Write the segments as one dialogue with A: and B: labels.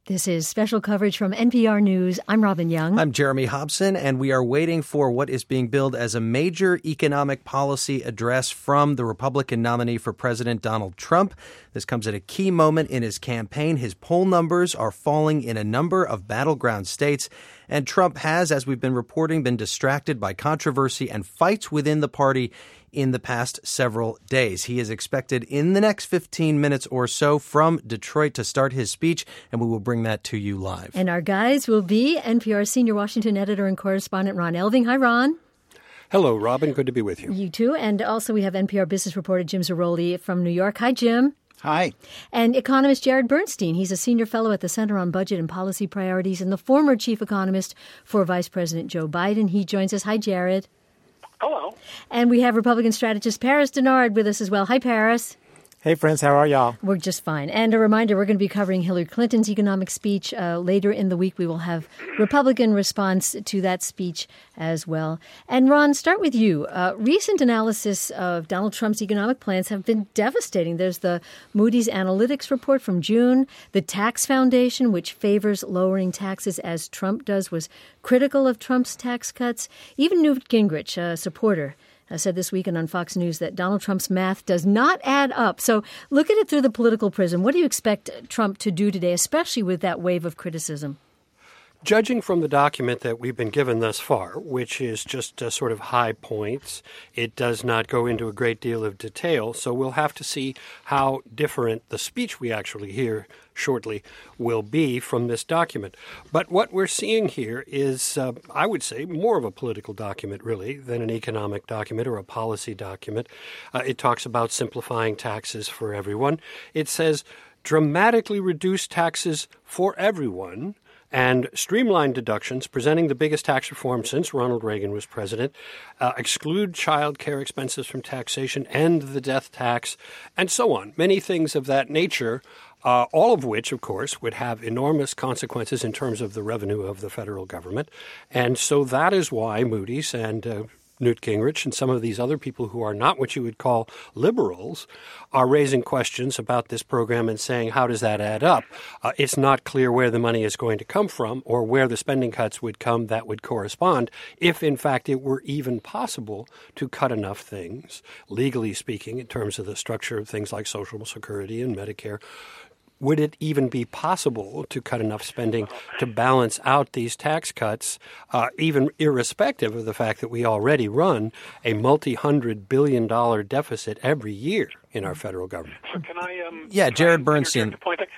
A: This is special coverage from NPR News. I'm Robin Young.
B: I'm Jeremy Hobson, and we are waiting for what is being billed as a major economic policy address from the Republican nominee for President Donald Trump. This comes at a key moment in his campaign. His poll numbers are falling in a number of battleground states, and Trump has, as we've been reporting, been distracted by controversy and fights within the party in the past several days. He is expected in the next 15 minutes or so from Detroit to start his speech, and we will bring that to you live.
A: And our guys will be NPR senior Washington editor and correspondent Ron Elving. Hi, Ron.
C: Hello, Robin. Good to be with you.
A: You too. And also we have NPR business reporter Jim Zarroli from New York. Hi, Jim.
D: Hi.
A: And economist Jared Bernstein. He's a senior fellow at the Center on Budget and Policy Priorities and the former chief economist for Vice President Joe Biden. He joins us. Hi, Jared.
E: Hello.
A: And we have Republican strategist Paris Dennard with us as well. Hi, Paris.
D: Hey, friends. How are y'all?
A: We're just fine. And a reminder, we're going to be covering Hillary Clinton's economic speech. Later in the week, we will have Republican response to that speech as well. And Ron, start with you. Recent analysis of Donald Trump's economic plans have been devastating. There's the Moody's Analytics report from June. The Tax Foundation, which favors lowering taxes as Trump does, was critical of Trump's tax cuts. Even Newt Gingrich, a supporter, said this weekend on Fox News that Donald Trump's math does not add up. So look at it through the political prism. What do you expect Trump to do today, especially with that wave of criticism?
C: Judging from the document that we've been given thus far, which is just sort of high points, it does not go into a great deal of detail. So we'll have to see how different the speech we actually hear shortly will be from this document. But what we're seeing here is, I would say, more of a political document, really, than an economic document or a policy document. It talks about simplifying taxes for everyone. It says dramatically reduce taxes for everyone and streamline deductions, presenting the biggest tax reform since Ronald Reagan was president, exclude child care expenses from taxation, end the death tax, and so on. Many things of that nature, all of which, of course, would have enormous consequences in terms of the revenue of the federal government. And so that is why Moody's and Newt Gingrich and some of these other people who are not what you would call liberals are raising questions about this program and saying, how does that add up? It's not clear where the money is going to come from or where the spending cuts would come that would correspond if, in fact, it were even possible to cut enough things, legally speaking, in terms of the structure of things like Social Security and Medicare. Would it even be possible to cut enough spending to balance out these tax cuts, even irrespective of the fact that we already run a multi-$100 billion deficit every year in our federal government?
E: So can I?
B: Jared Bernstein.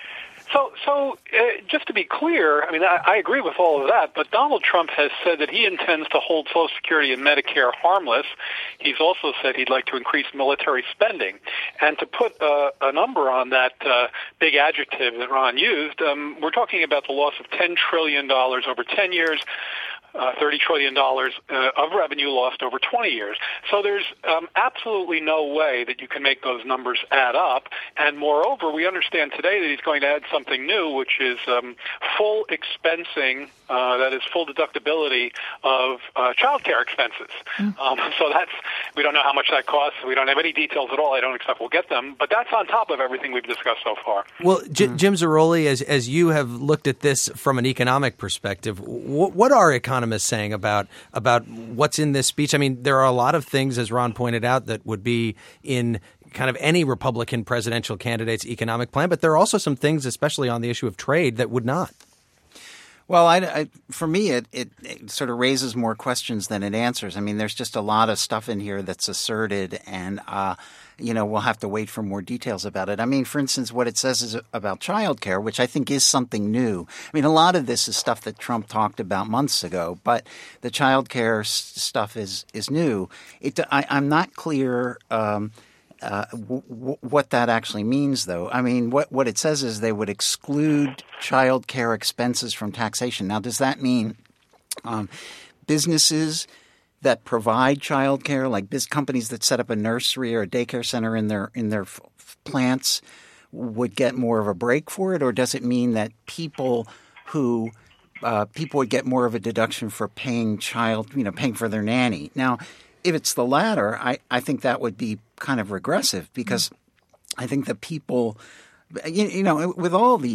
E: So just to be clear, I mean, I agree with all of that, but Donald Trump has said that he intends to hold Social Security and Medicare harmless. He's also said he'd like to increase military spending. And to put a number on that big adjective that Ron used, we're talking about the loss of $10 trillion over 10 years. $30 trillion of revenue lost over 20 years. So there's absolutely no way that you can make those numbers add up. And moreover, we understand today that he's going to add something new, which is full expensing, that is full deductibility of child care expenses. So we don't know how much that costs. We don't have any details at all. I don't expect we'll get them. But that's on top of everything we've discussed so far.
B: Well, Jim Zarroli, as you have looked at this from an economic perspective, what are economists saying about what's in this speech? I mean, there are a lot of things, as Ron pointed out, that would be in kind of any Republican presidential candidate's economic plan, but there are also some things, especially on the issue of trade, that would not.
D: Well, for me, it sort of raises more questions than it answers. I mean, there's just a lot of stuff in here that's asserted, and we'll have to wait for more details about it. I mean, for instance, what it says is about child care, which I think is something new. I mean, a lot of this is stuff that Trump talked about months ago, but the child care stuff is new. I'm not clear what that actually means, though. I mean, what it says is they would exclude child care expenses from taxation. Now, does that mean businesses that provide child care, like companies that set up a nursery or a daycare center in their plants, would get more of a break for it? Or does it mean that people would get more of a deduction for paying for their nanny? Now, if it's the latter, I think that would be kind of regressive, because I think the people, with all these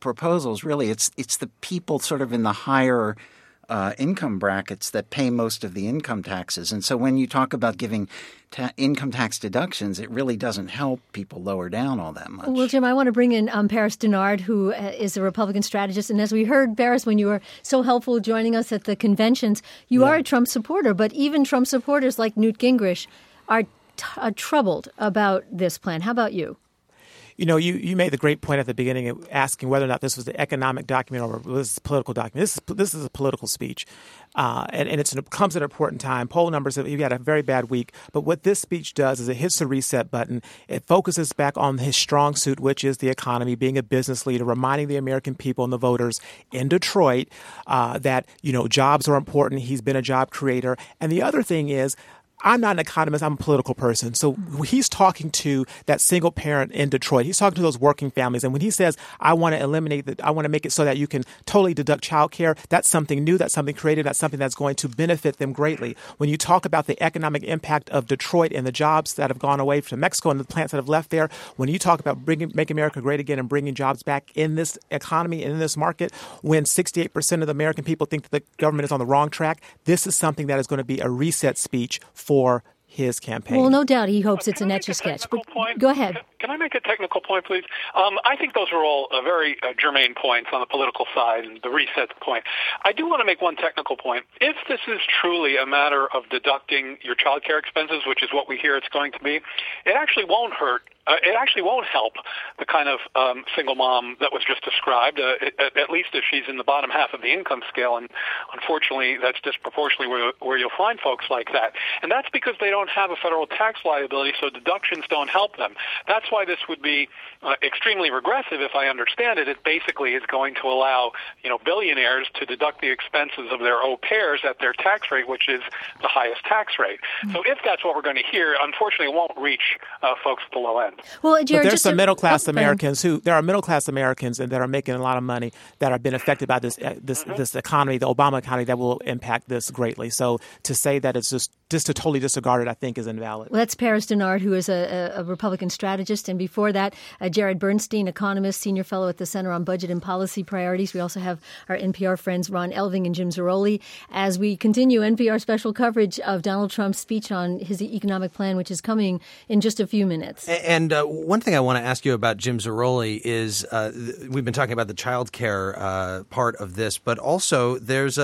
D: proposals, really, it's the people sort of in the higher income brackets that pay most of the income taxes. And so when you talk about giving income tax deductions, it really doesn't help people lower down all that much.
A: Well, Jim, I want to bring in Paris Dennard, who is a Republican strategist. And as we heard, Paris, when you were so helpful joining us at the conventions, you are a Trump supporter. But even Trump supporters like Newt Gingrich are troubled about this plan. How about you?
F: You know, you made the great point at the beginning of asking whether or not this was an economic document or was a political document. This is a political speech, and it comes at an important time. Poll numbers, he had a very bad week. But what this speech does is it hits the reset button. It focuses back on his strong suit, which is the economy, being a business leader, reminding the American people and the voters in Detroit that, jobs are important. He's been a job creator. And the other thing is, I'm not an economist. I'm a political person. So he's talking to that single parent in Detroit. He's talking to those working families. And when he says, I want to make it so that you can totally deduct child care, that's something new. That's something creative. That's something that's going to benefit them greatly. When you talk about the economic impact of Detroit and the jobs that have gone away from Mexico and the plants that have left there, when you talk about Make America Great Again and bringing jobs back in this economy and in this market, when 68% of the American people think that the government is on the wrong track, this is something that is going to be a reset speech for his campaign.
A: Well, no doubt he hopes it's an Etch-a-Sketch. Go ahead.
E: Can I make a technical point, please? I think those are all very germane points on the political side and the reset point. I do want to make one technical point. If this is truly a matter of deducting your child care expenses, which is what we hear it's going to be, it actually won't hurt. It actually won't help the kind of single mom that was just described, at least if she's in the bottom half of the income scale. And unfortunately, that's disproportionately where you'll find folks like that. And that's because they don't have a federal tax liability, so deductions don't help them. That's why this would be extremely regressive, if I understand it. It basically is going to allow, billionaires to deduct the expenses of their au pairs at their tax rate, which is the highest tax rate. So if that's what we're going to hear, unfortunately, it won't reach folks at the low end.
A: Well, Jared,
F: but there's some middle class Americans there are middle class Americans that are making a lot of money that are being affected by this economy, the Obama economy, that will impact this greatly. So to say that it's just to totally disregard it, I think is invalid.
A: Well, that's Paris Dennard, who is a Republican strategist, and before that, Jared Bernstein, economist, senior fellow at the Center on Budget and Policy Priorities. We also have our NPR friends Ron Elving and Jim Zarroli as we continue NPR special coverage of Donald Trump's speech on his economic plan, which is coming in just a few minutes.
B: And one thing I want to ask you about, Jim Zarroli, is we've been talking about the child care part of this, but also there's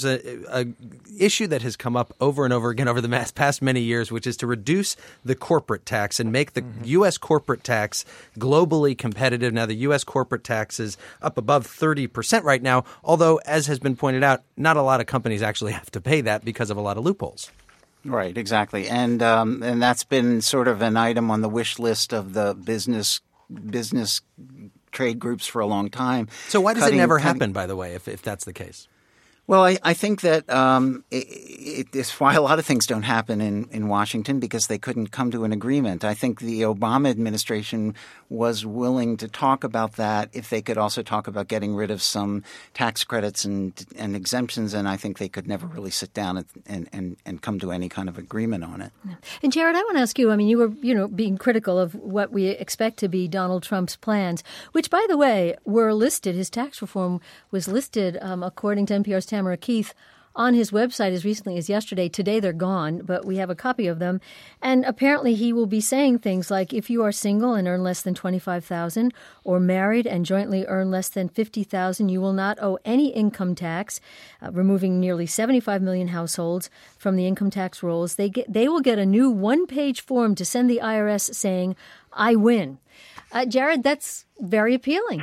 B: a issue that has come up over and over again over the past many years, which is to reduce the corporate tax and make the U.S. corporate tax globally competitive. Now, the U.S. corporate tax is up above 30% right now, although, as has been pointed out, not a lot of companies actually have to pay that because of a lot of loopholes.
D: Right, exactly. And that's been sort of an item on the wish list of the business trade groups for a long time.
B: So why does it never happen, by the way, if that's the case?
D: Well, I think that it's why a lot of things don't happen in Washington, because they couldn't come to an agreement. I think the Obama administration was willing to talk about that if they could also talk about getting rid of some tax credits and exemptions, and I think they could never really sit down and come to any kind of agreement on it.
A: And Jared, I want to ask you, I mean, you were being critical of what we expect to be Donald Trump's plans, which, by the way, were listed. His tax reform was listed, according to NPR's Tamara Keith, on his website as recently as yesterday. Today they're gone, but we have a copy of them. And apparently he will be saying things like, if you are single and earn less than $25,000 or married and jointly earn less than $50,000, you will not owe any income tax, removing nearly 75 million households from the income tax rolls. They will get a new one-page form to send the IRS saying, I win. Jared, that's very appealing.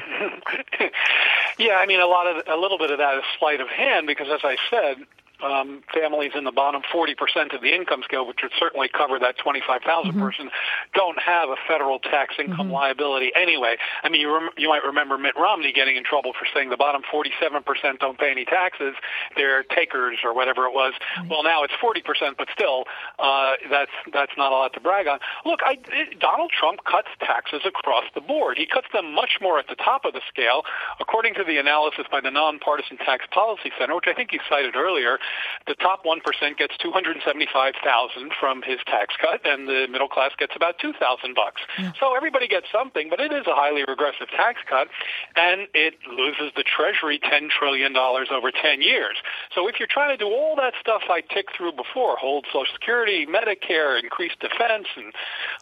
E: Yeah, I mean, a little bit of that is sleight of hand because, as I said, families in the bottom 40% of the income scale, which would certainly cover that 25,000 person, don't have a federal tax income liability anyway. I mean, you might remember Mitt Romney getting in trouble for saying the bottom 47% don't pay any taxes. They're takers or whatever it was. Well, now it's 40%, but still, that's not a lot to brag on. Look, Donald Trump cuts taxes across the board. He cuts them much more at the top of the scale. According to the analysis by the Nonpartisan Tax Policy Center, which I think you cited earlier, The top 1% gets $275,000 from his tax cut, and the middle class gets about $2,000. So everybody gets something, but it is a highly regressive tax cut, and it loses the Treasury $10 trillion over 10 years. So if you're trying to do all that stuff I ticked through before, hold Social Security, Medicare, increase defense, and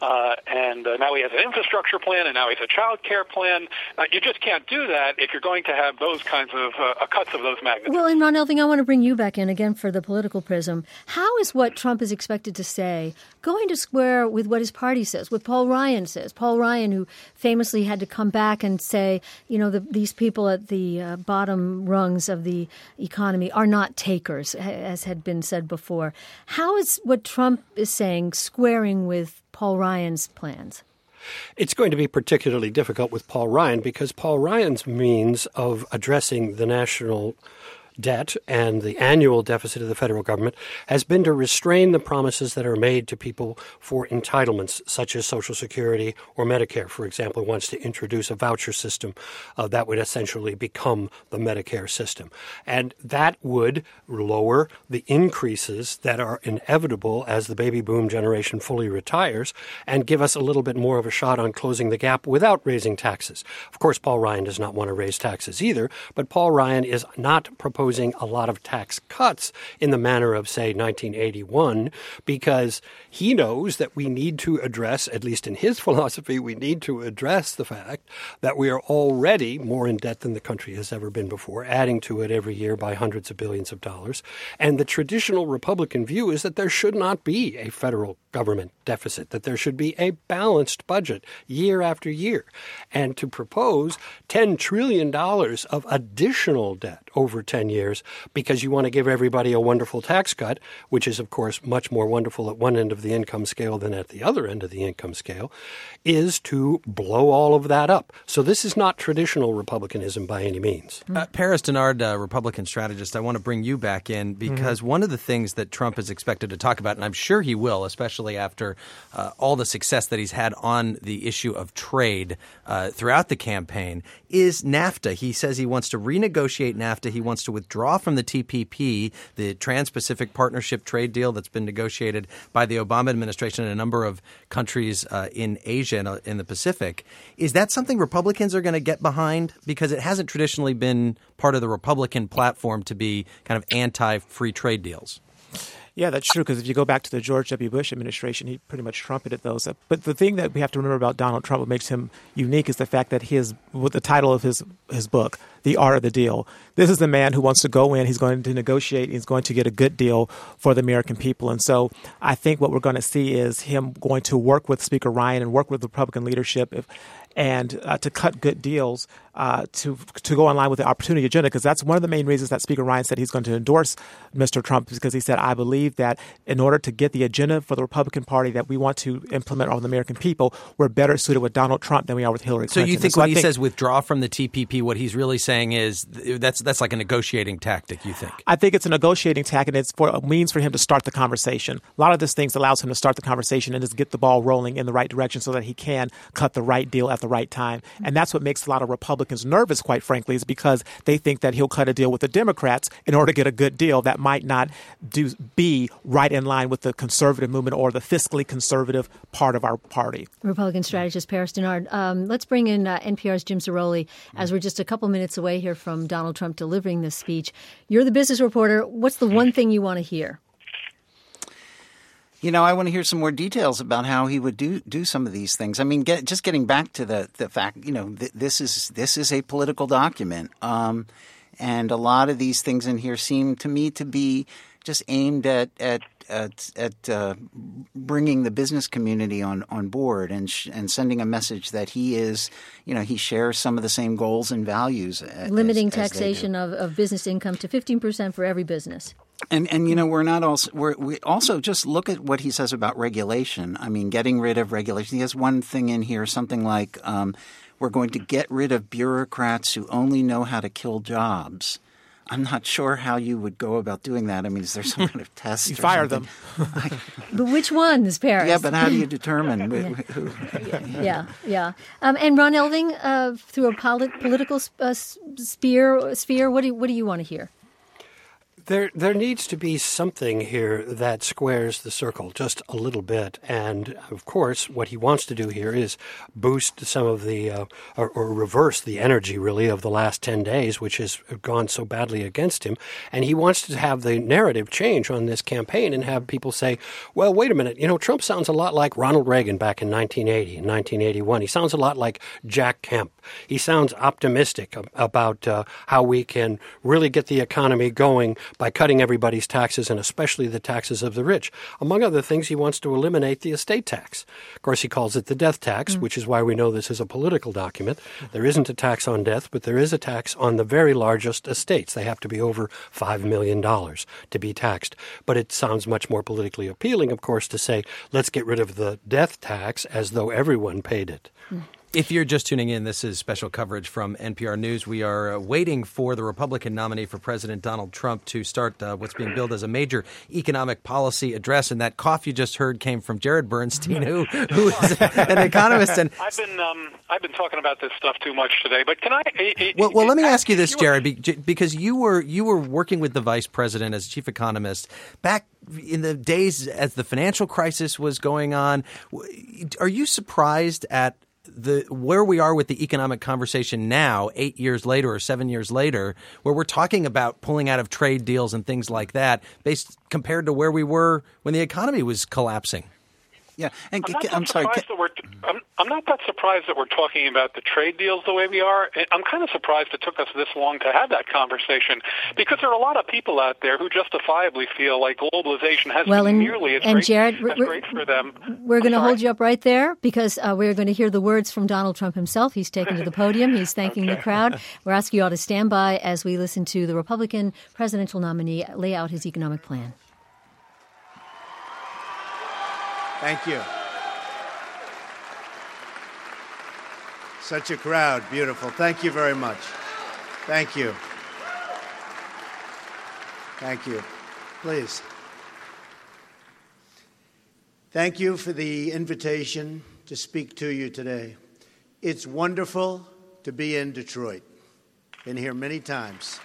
E: now he has an infrastructure plan, and now he has a child care plan, you just can't do that if you're going to have those kinds of cuts of those magnitudes.
A: Well, and Ron Elving, I want to bring you back in again for the political prism. How is what Trump is expected to say going to square with what his party says, what Paul Ryan says? Paul Ryan, who famously had to come back and say, these people at the bottom rungs of the economy are not takers, as had been said before. How is what Trump is saying squaring with Paul Ryan's plans?
C: It's going to be particularly difficult with Paul Ryan because Paul Ryan's means of addressing the national debt and the annual deficit of the federal government has been to restrain the promises that are made to people for entitlements such as Social Security or Medicare, for example, wants to introduce a voucher system that would essentially become the Medicare system. And that would lower the increases that are inevitable as the baby boom generation fully retires and give us a little bit more of a shot on closing the gap without raising taxes. Of course, Paul Ryan does not want to raise taxes either, but Paul Ryan is not proposing a lot of tax cuts in the manner of, say, 1981, because he knows that we need to address, at least in his philosophy, we need to address the fact that we are already more in debt than the country has ever been before, adding to it every year by hundreds of billions of dollars. And the traditional Republican view is that there should not be a federal government deficit, that there should be a balanced budget year after year. And to propose $10 trillion of additional debt over 10 years because you want to give everybody a wonderful tax cut, which is, of course, much more wonderful at one end of the income scale than at the other end of the income scale, is to blow all of that up. So this is not traditional Republicanism by any means.
B: Paris Dennard, Republican strategist, I want to bring you back in because one of the things that Trump is expected to talk about, and I'm sure he will, especially after all the success that he's had on the issue of trade throughout the campaign, is NAFTA. He says he wants to renegotiate NAFTA. He wants to withdraw from the TPP, the Trans-Pacific Partnership trade deal that's been negotiated by the Obama administration and a number of countries in Asia and in the Pacific. Is that something Republicans are going to get behind? Because it hasn't traditionally been part of the Republican platform to be kind of anti-free trade deals.
F: Yeah, that's true, because if you go back to the George W. Bush administration, he pretty much trumpeted those. But the thing that we have to remember about Donald Trump, what makes him unique, is the fact that with the title of his book, The Art of the Deal, this is the man who wants to go in, he's going to negotiate, he's going to get a good deal for the American people. And so I think what we're going to see is him going to work with Speaker Ryan and work with the Republican leadership and to cut good deals to go in line with the opportunity agenda, because that's one of the main reasons that Speaker Ryan said he's going to endorse Mr. Trump, because he said, I believe that in order to get the agenda for the Republican Party that we want to implement on the American people, we're better suited with Donald Trump than we are with Hillary Clinton.
B: So you think when he says withdraw from the TPP, what he's really saying is that's like a negotiating tactic, you think?
F: I think it's a negotiating tactic, and it's a means for him to start the conversation. A lot of these things allows him to start the conversation and just get the ball rolling in the right direction so that he can cut the right deal at the right time. And that's what makes a lot of Republicans nervous, quite frankly, is because they think that he'll cut a deal with the Democrats in order to get a good deal that might not be right in line with the conservative movement or the fiscally conservative part of our party.
A: Republican strategist Paris Dennard. Let's bring in NPR's Jim Zarroli, as we're just a couple minutes away here from Donald Trump delivering this speech. You're the business reporter. What's the one thing you want to hear?
D: I want to hear some more details about how he would do some of these things. I mean, just getting back to the fact, this is a political document, and a lot of these things in here seem to me to be just aimed at bringing the business community on board and sending a message that he is, he shares some of the same goals and values.
A: Limiting taxation of business income to 15% for every business.
D: And we also just look at what he says about regulation. I mean, getting rid of regulation. He has one thing in here, something like we're going to get rid of bureaucrats who only know how to kill jobs. I'm not sure how you would go about doing that. I mean, is there some kind of test?
F: You fire them.
A: But which ones, Paris?
D: Yeah, but how do you determine who?
A: Yeah. And Ron Elving, through a political sphere, what do you want to hear?
C: There needs to be something here that squares the circle just a little bit. And, of course, what he wants to do here is boost some of the, or reverse the energy, really, of the last 10 days, which has gone so badly against him. And he wants to have the narrative change on this campaign and have people say, well, wait a minute, Trump sounds a lot like Ronald Reagan back in 1980 and 1981. He sounds a lot like Jack Kemp. He sounds optimistic about how we can really get the economy going by cutting everybody's taxes, and especially the taxes of the rich. Among other things, he wants to eliminate the estate tax. Of course, he calls it the death tax, which is why we know this is a political document. There isn't a tax on death, but there is a tax on the very largest estates. They have to be over $5 million to be taxed. But it sounds much more politically appealing, of course, to say, let's get rid of the death tax as though everyone paid it.
B: If you're just tuning in, this is special coverage from NPR News. We are waiting for the Republican nominee for President Donald Trump to start what's being billed as a major economic policy address. And that cough you just heard came from Jared Bernstein, who is an economist. And
E: I've been talking about this stuff too much today. But can I?
B: Well, let me ask you this, Jared, because you were working with the vice president as chief economist back in the days as the financial crisis was going on. Are you surprised at where we are with the economic conversation now, 8 years later or 7 years later, where we're talking about pulling out of trade deals and things like that, compared to where we were when the economy was collapsing?
D: Yeah, and
E: I'm not that surprised that we're talking about the trade deals the way we are. I'm kind of surprised it took us this long to have that conversation, because there are a lot of people out there who justifiably feel like globalization hasn't been nearly as great for them.
A: We're going to hold you up right there, because we're going to hear the words from Donald Trump himself. He's taken to the podium. He's thanking the crowd. We're asking you all to stand by as we listen to the Republican presidential nominee lay out his economic plan.
G: Thank you. Such a crowd. Beautiful. Thank you very much. Thank you. Thank you. Please. Thank you for the invitation to speak to you today. It's wonderful to be in Detroit. Been here many times.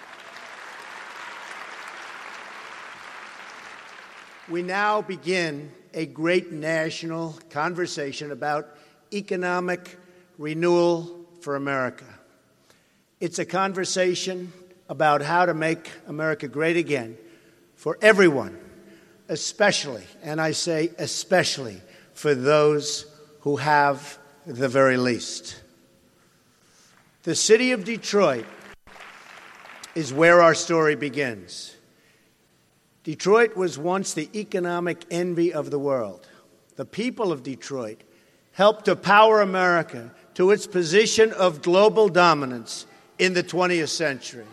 G: We now begin a great national conversation about economic renewal for America. It's a conversation about how to make America great again for everyone, especially, and I say especially, for those who have the very least. The city of Detroit is where our story begins. Detroit was once the economic envy of the world. The people of Detroit helped to power America to its position of global dominance in the 20th century.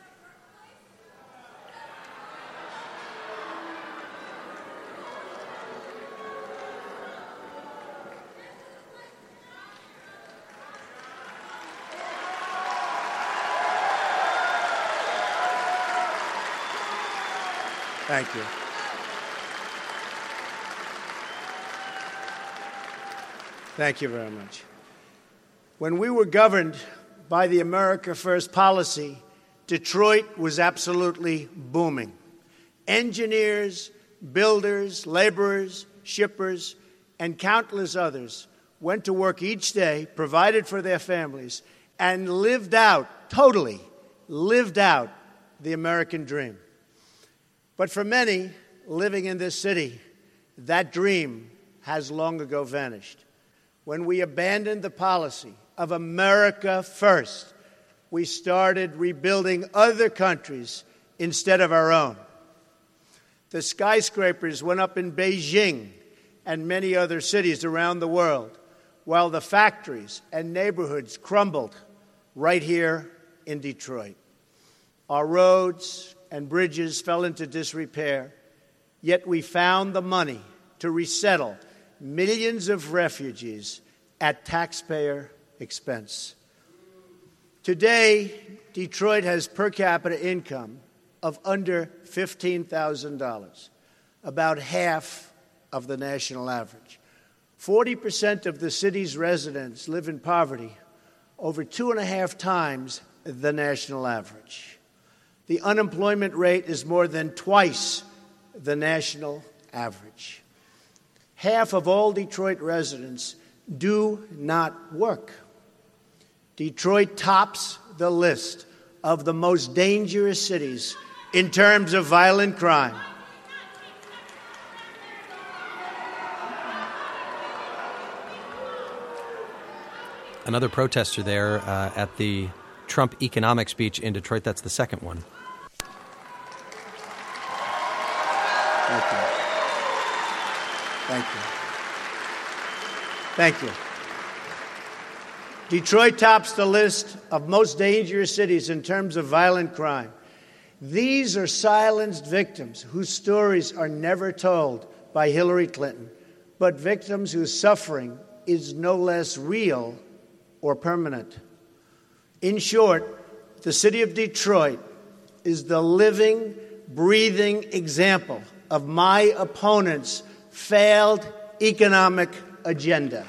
G: Thank you. Thank you very much. When we were governed by the America First policy, Detroit was absolutely booming. Engineers, builders, laborers, shippers, and countless others went to work each day, provided for their families, and totally lived out the American dream. But for many living in this city, that dream has long ago vanished. When we abandoned the policy of America First, we started rebuilding other countries instead of our own. The skyscrapers went up in Beijing and many other cities around the world, while the factories and neighborhoods crumbled right here in Detroit. Our roads and bridges fell into disrepair, yet we found the money to resettle millions of refugees at taxpayer expense. Today, Detroit has per capita income of under $15,000, about half of the national average. 40% of the city's residents live in poverty, over 2.5 times the national average. The unemployment rate is more than twice the national average. Half of all Detroit residents do not work. Detroit tops the list of the most dangerous cities in terms of violent crime.
B: Another protester there at the Trump economic speech in Detroit. That's the second one.
G: Thank you. Thank you. Thank you. Detroit tops the list of most dangerous cities in terms of violent crime. These are silenced victims whose stories are never told by Hillary Clinton, but victims whose suffering is no less real or permanent. In short, the city of Detroit is the living, breathing example of my opponent's failed economic agenda.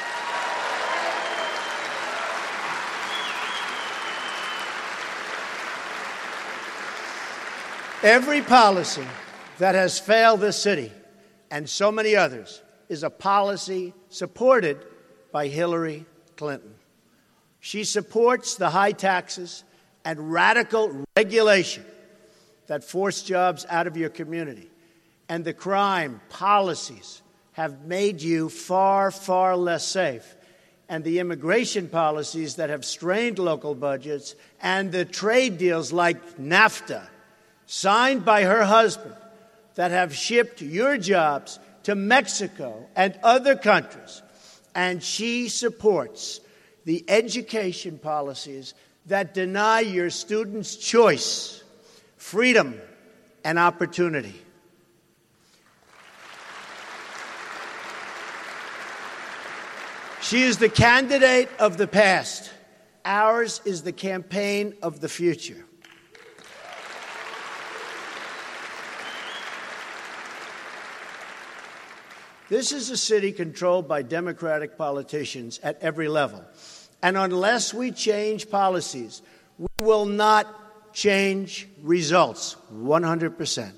G: Every policy that has failed this city and so many others is a policy supported by Hillary Clinton. She supports the high taxes and radical regulation that force jobs out of your community. And the crime policies have made you far, far less safe. And the immigration policies that have strained local budgets and the trade deals like NAFTA, signed by her husband, that have shipped your jobs to Mexico and other countries. And she supports the education policies that deny your students choice, freedom, and opportunity. She is the candidate of the past. Ours is the campaign of the future. This is a city controlled by Democratic politicians at every level. And unless we change policies, we will not change results 100%.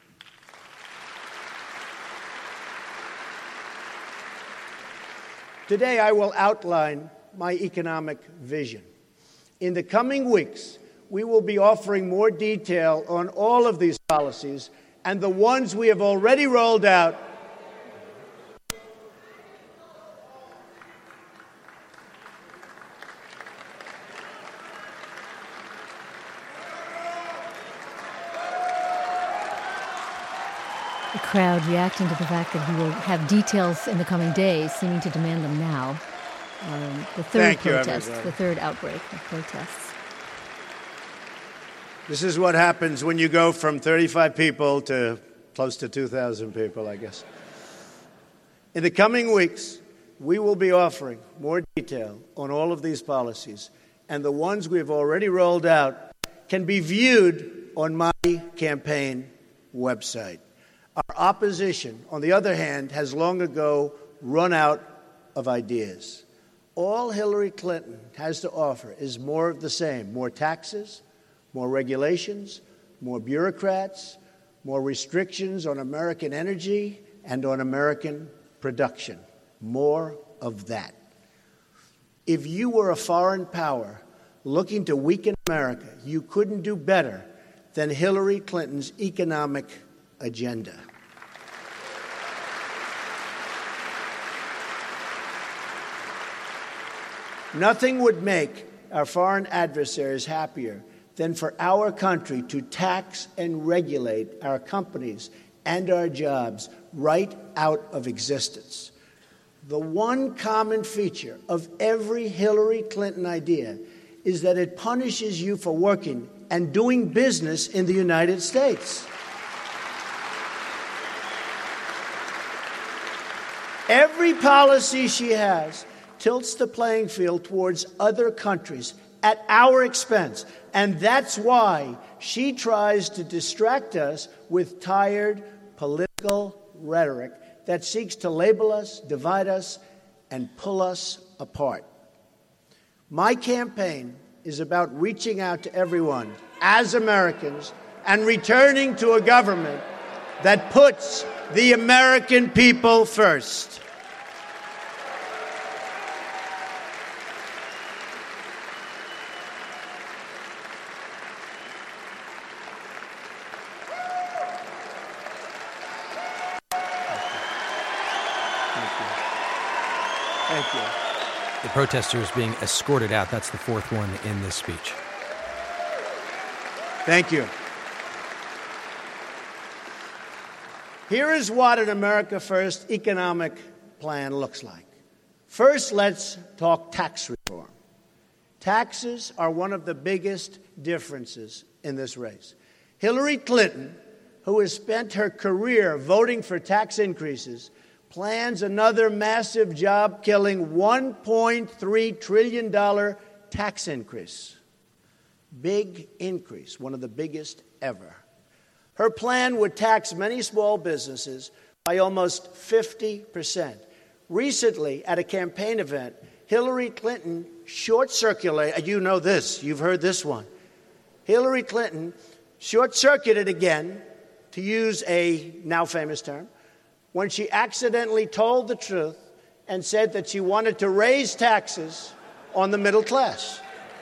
G: Today, I will outline my economic vision. In the coming weeks, we will be offering more detail on all of these policies and the ones we have already rolled out.
A: The crowd reacting to the fact that he will have details in the coming days, seeming to demand them now. The third protest, the third outbreak of protests.
G: This is what happens when you go from 35 people to close to 2,000 people, I guess. In the coming weeks, we will be offering more detail on all of these policies, and the ones we have already rolled out can be viewed on my campaign website. Our opposition, on the other hand, has long ago run out of ideas. All Hillary Clinton has to offer is more of the same: more taxes, more regulations, more bureaucrats, more restrictions on American energy and on American production. More of that. If you were a foreign power looking to weaken America, you couldn't do better than Hillary Clinton's economic agenda. Nothing would make our foreign adversaries happier than for our country to tax and regulate our companies and our jobs right out of existence. The one common feature of every Hillary Clinton idea is that it punishes you for working and doing business in the United States. Every policy she has tilts the playing field towards other countries at our expense. And that's why she tries to distract us with tired political rhetoric that seeks to label us, divide us, and pull us apart. My campaign is about reaching out to everyone as Americans and returning to a government that puts the American people first.
B: Thank you. The protesters being escorted out. That's the fourth one in this speech.
G: Thank you. Here is what an America First economic plan looks like. First, let's talk tax reform. Taxes are one of the biggest differences in this race. Hillary Clinton, who has spent her career voting for tax increases, plans another massive job-killing $1.3 trillion tax increase. Big increase, one of the biggest ever. Her plan would tax many small businesses by almost 50%. Recently, at a campaign event, Hillary Clinton short-circuited, you know this, you've heard this one. Hillary Clinton short-circuited again, to use a now famous term, when she accidentally told the truth and said that she wanted to raise taxes on the middle class.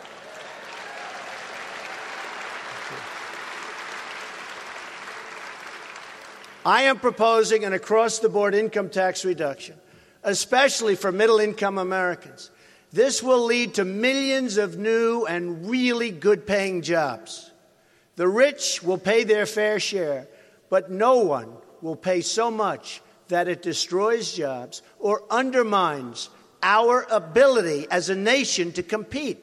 G: I am proposing an across-the-board income tax reduction, especially for middle-income Americans. This will lead to millions of new and really good-paying jobs. The rich will pay their fair share, but no one will pay so much that it destroys jobs or undermines our ability as a nation to compete.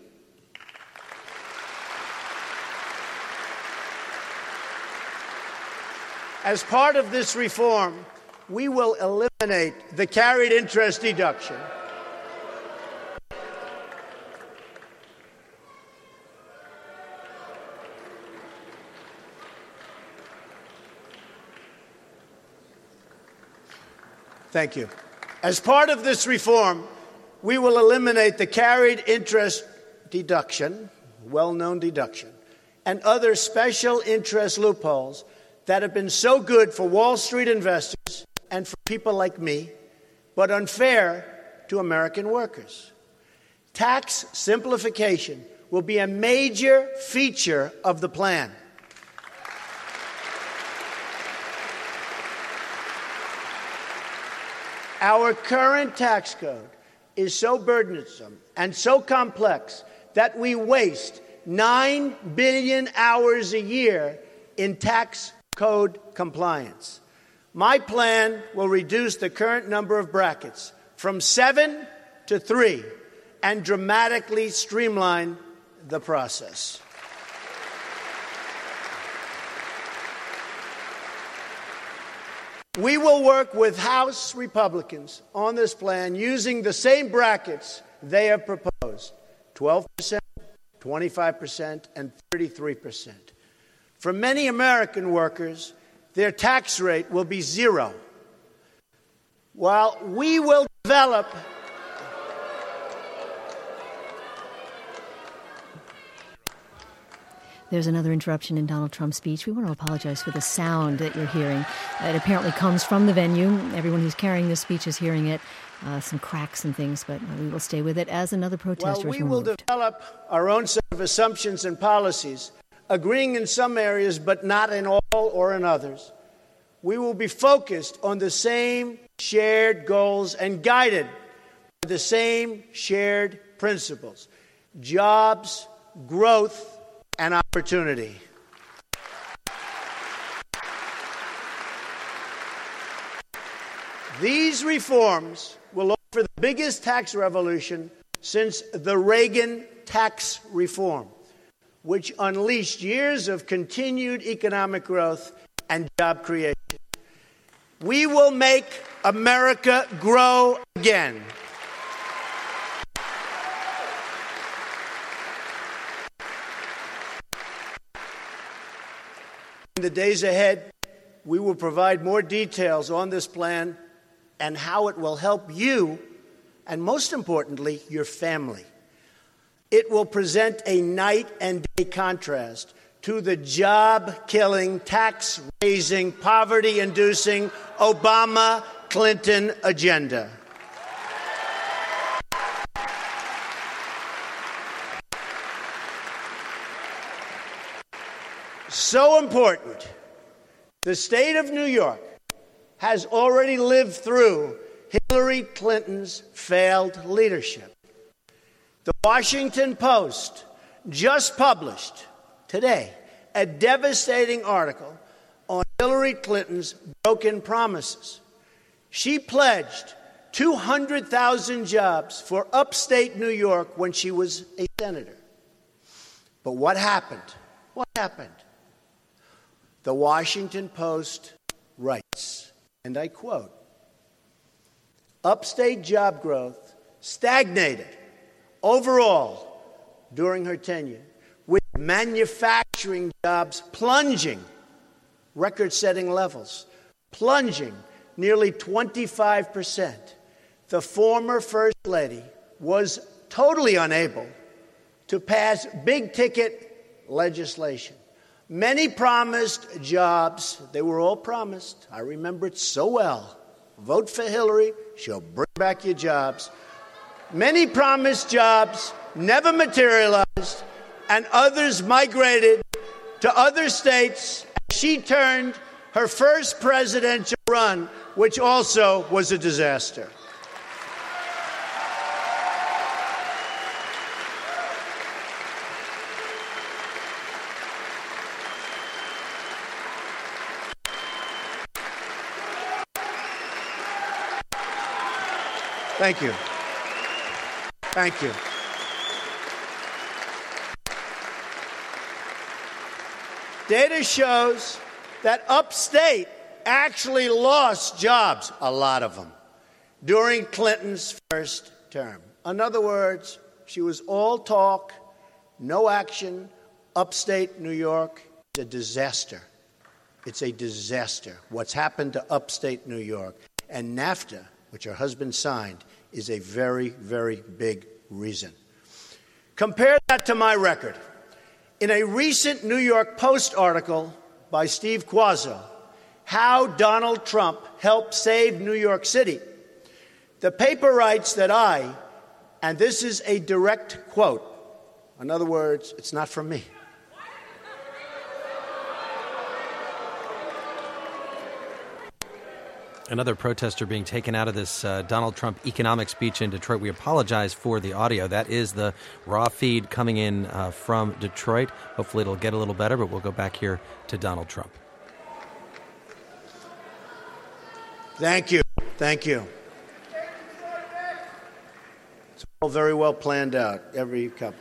G: As part of this reform, we will eliminate the carried interest deduction. Thank you. As part of this reform, we will eliminate the carried interest deduction, well-known deduction, and other special interest loopholes that have been so good for Wall Street investors and for people like me, but unfair to American workers. Tax simplification will be a major feature of the plan. Our current tax code is so burdensome and so complex that we waste 9 billion hours a year in tax code compliance. My plan will reduce the current number of brackets from 7 to 3 and dramatically streamline the process. We will work with House Republicans on this plan using the same brackets they have proposed, 12%, 25%, and 33%. For many American workers, their tax rate will be 0. While we will develop
A: There's another interruption in Donald Trump's speech. We want to apologize for the sound that you're hearing. It apparently comes from the venue. Everyone who's carrying this speech is hearing it. Some cracks and things, but we will stay with it as another protester is removed.
G: We will develop our own set of assumptions and policies, agreeing in some areas but not in all or in others. We will be focused on the same shared goals and guided by the same shared principles: jobs, growth, and opportunity. These reforms will offer the biggest tax revolution since the Reagan tax reform, which unleashed years of continued economic growth and job creation. We will make America grow again. In the days ahead, we will provide more details on this plan and how it will help you, and most importantly, your family. It will present a night and day contrast to the job-killing, tax-raising, poverty-inducing Obama-Clinton agenda. So important, the state of New York has already lived through Hillary Clinton's failed leadership. The Washington Post just published today a devastating article on Hillary Clinton's broken promises. She pledged 200,000 jobs for upstate New York when she was a senator. But what happened? What happened? The Washington Post writes, and I quote, "Upstate job growth stagnated overall during her tenure, with manufacturing jobs plunging, record-setting levels, plunging nearly 25%. The former First Lady was totally unable to pass big-ticket legislation. Many promised jobs. They were all promised. I remember it so well. Vote for Hillary. She'll bring back your jobs. Many promised jobs never materialized, and others migrated to other states. She turned her first presidential run, which also was a disaster. Thank you. Thank you. Data shows that upstate actually lost jobs, a lot of them, during Clinton's first term. In other words, she was all talk, no action. Upstate New York is a disaster. It's a disaster. What's happened to upstate New York. And NAFTA, which her husband signed, is a very, very big reason. Compare that to my record. In a recent New York Post article by Steve Quazzo, How Donald Trump Helped Save New York City, the paper writes that and this is a direct quote, in other words, it's not from me.
B: Another protester being taken out of this Donald Trump economic speech in Detroit. We apologize for the audio. That is the raw feed coming in from Detroit. Hopefully it'll get a little better, but we'll go back here to Donald Trump.
G: Thank you. Thank you. It's all very well planned out, every couple.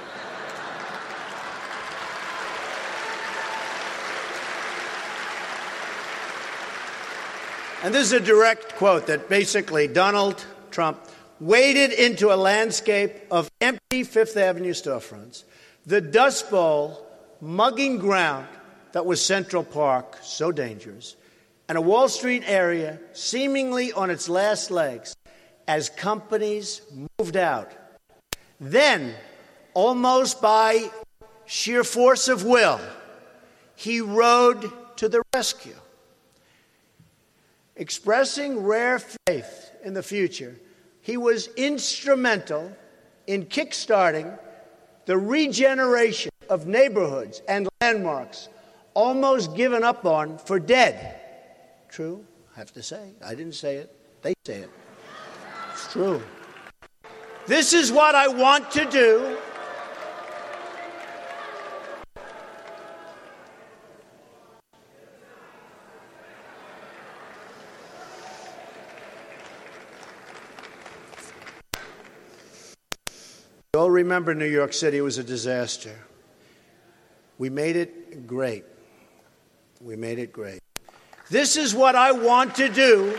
G: And this is a direct quote that basically Donald Trump waded into a landscape of empty Fifth Avenue storefronts, the Dust Bowl, mugging ground that was Central Park, so dangerous, and a Wall Street area seemingly on its last legs as companies moved out. Then, almost by sheer force of will, he rode to the rescue. Expressing rare faith in the future, he was instrumental in kickstarting the regeneration of neighborhoods and landmarks almost given up on for dead. True, I have to say. I didn't say it. They say it. It's true. This is what I want to do. You all remember New York City was a disaster. We made it great. We made it great. This is what I want to do.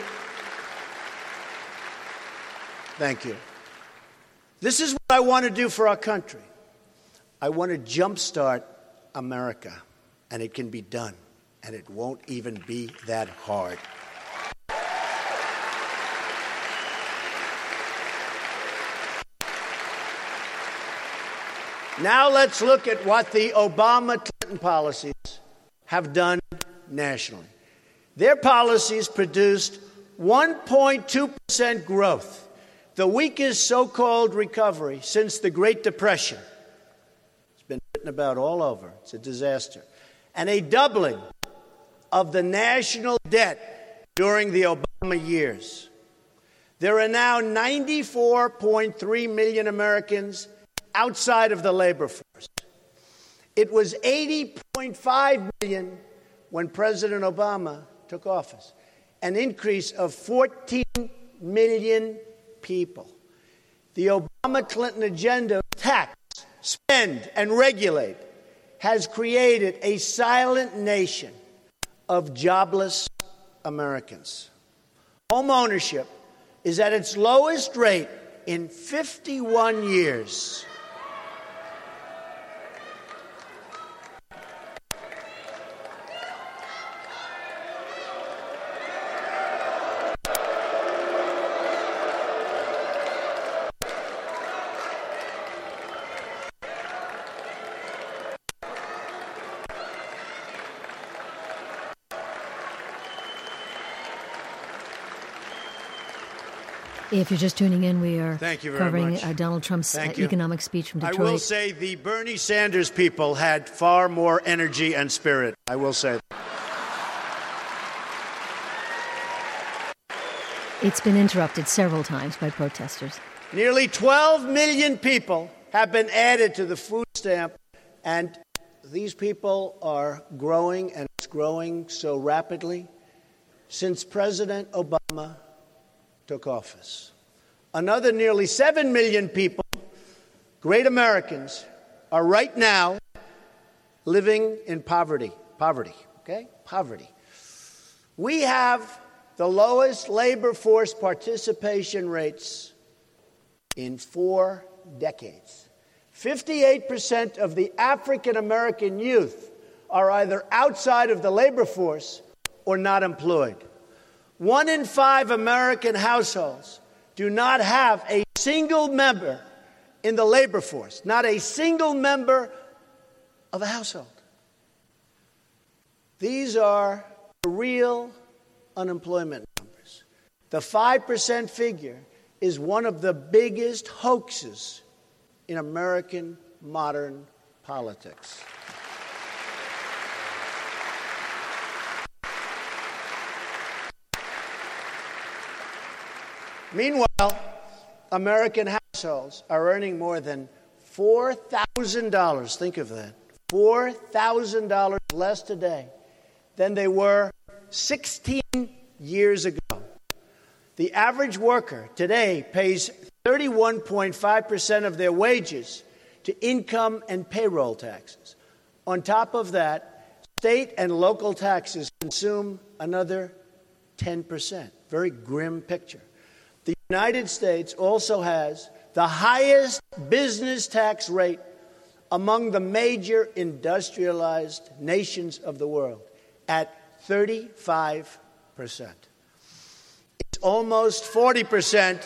G: Thank you. This is what I want to do for our country. I want to jumpstart America, and it can be done, and it won't even be that hard. Now let's look at what the Obama Clinton policies have done nationally. Their policies produced 1.2% growth, the weakest so-called recovery since the Great Depression. It's been written about all over. It's a disaster. And a doubling of the national debt during the Obama years. There are now 94.3 million Americans outside of the labor force. It was 80.5 million when President Obama took office, an increase of 14 million people. The Obama-Clinton agenda of tax, spend, and regulate has created a silent nation of jobless Americans. Home ownership is at its lowest rate in 51 years.
A: If you're just tuning in, we are covering
G: much.
A: Donald Trump's economic speech from Detroit.
G: I will say the Bernie Sanders people had far more energy and spirit. I will say that.
A: It's been interrupted several times by protesters.
G: Nearly 12 million people have been added to the food stamp, and these people are growing, and it's growing so rapidly since President Obama took office. Another nearly 7 million people, great Americans, are right now living in poverty. Poverty. We have the lowest labor force participation rates in 4 decades. 58% of the African American youth are either outside of the labor force or not employed. 1 in 5 American households do not have a single member in the labor force, not a single member of a household. These are the real unemployment numbers. The 5% figure is one of the biggest hoaxes in American modern politics. Meanwhile, American households are earning more than $4,000, think of that, $4,000 less today than they were 16 years ago. The average worker today pays 31.5% of their wages to income and payroll taxes. On top of that, state and local taxes consume another 10%. Very grim picture. The United States also has the highest business tax rate among the major industrialized nations of the world at 35%. It's almost 40%.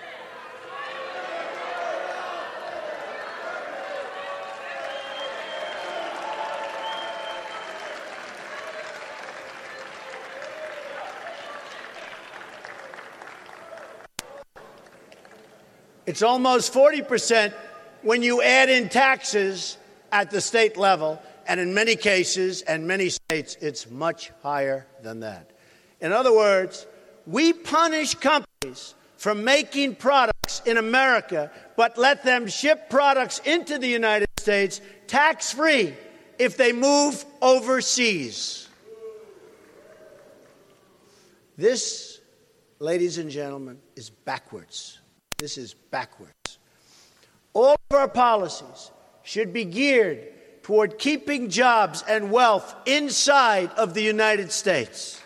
G: It's almost 40% when you add in taxes at the state level, and in many cases and many states, it's much higher than that. In other words, we punish companies for making products in America, but let them ship products into the United States tax-free if they move overseas. This, ladies and gentlemen, is backwards. This is backwards. All of our policies should be geared toward keeping jobs and wealth inside of the United States.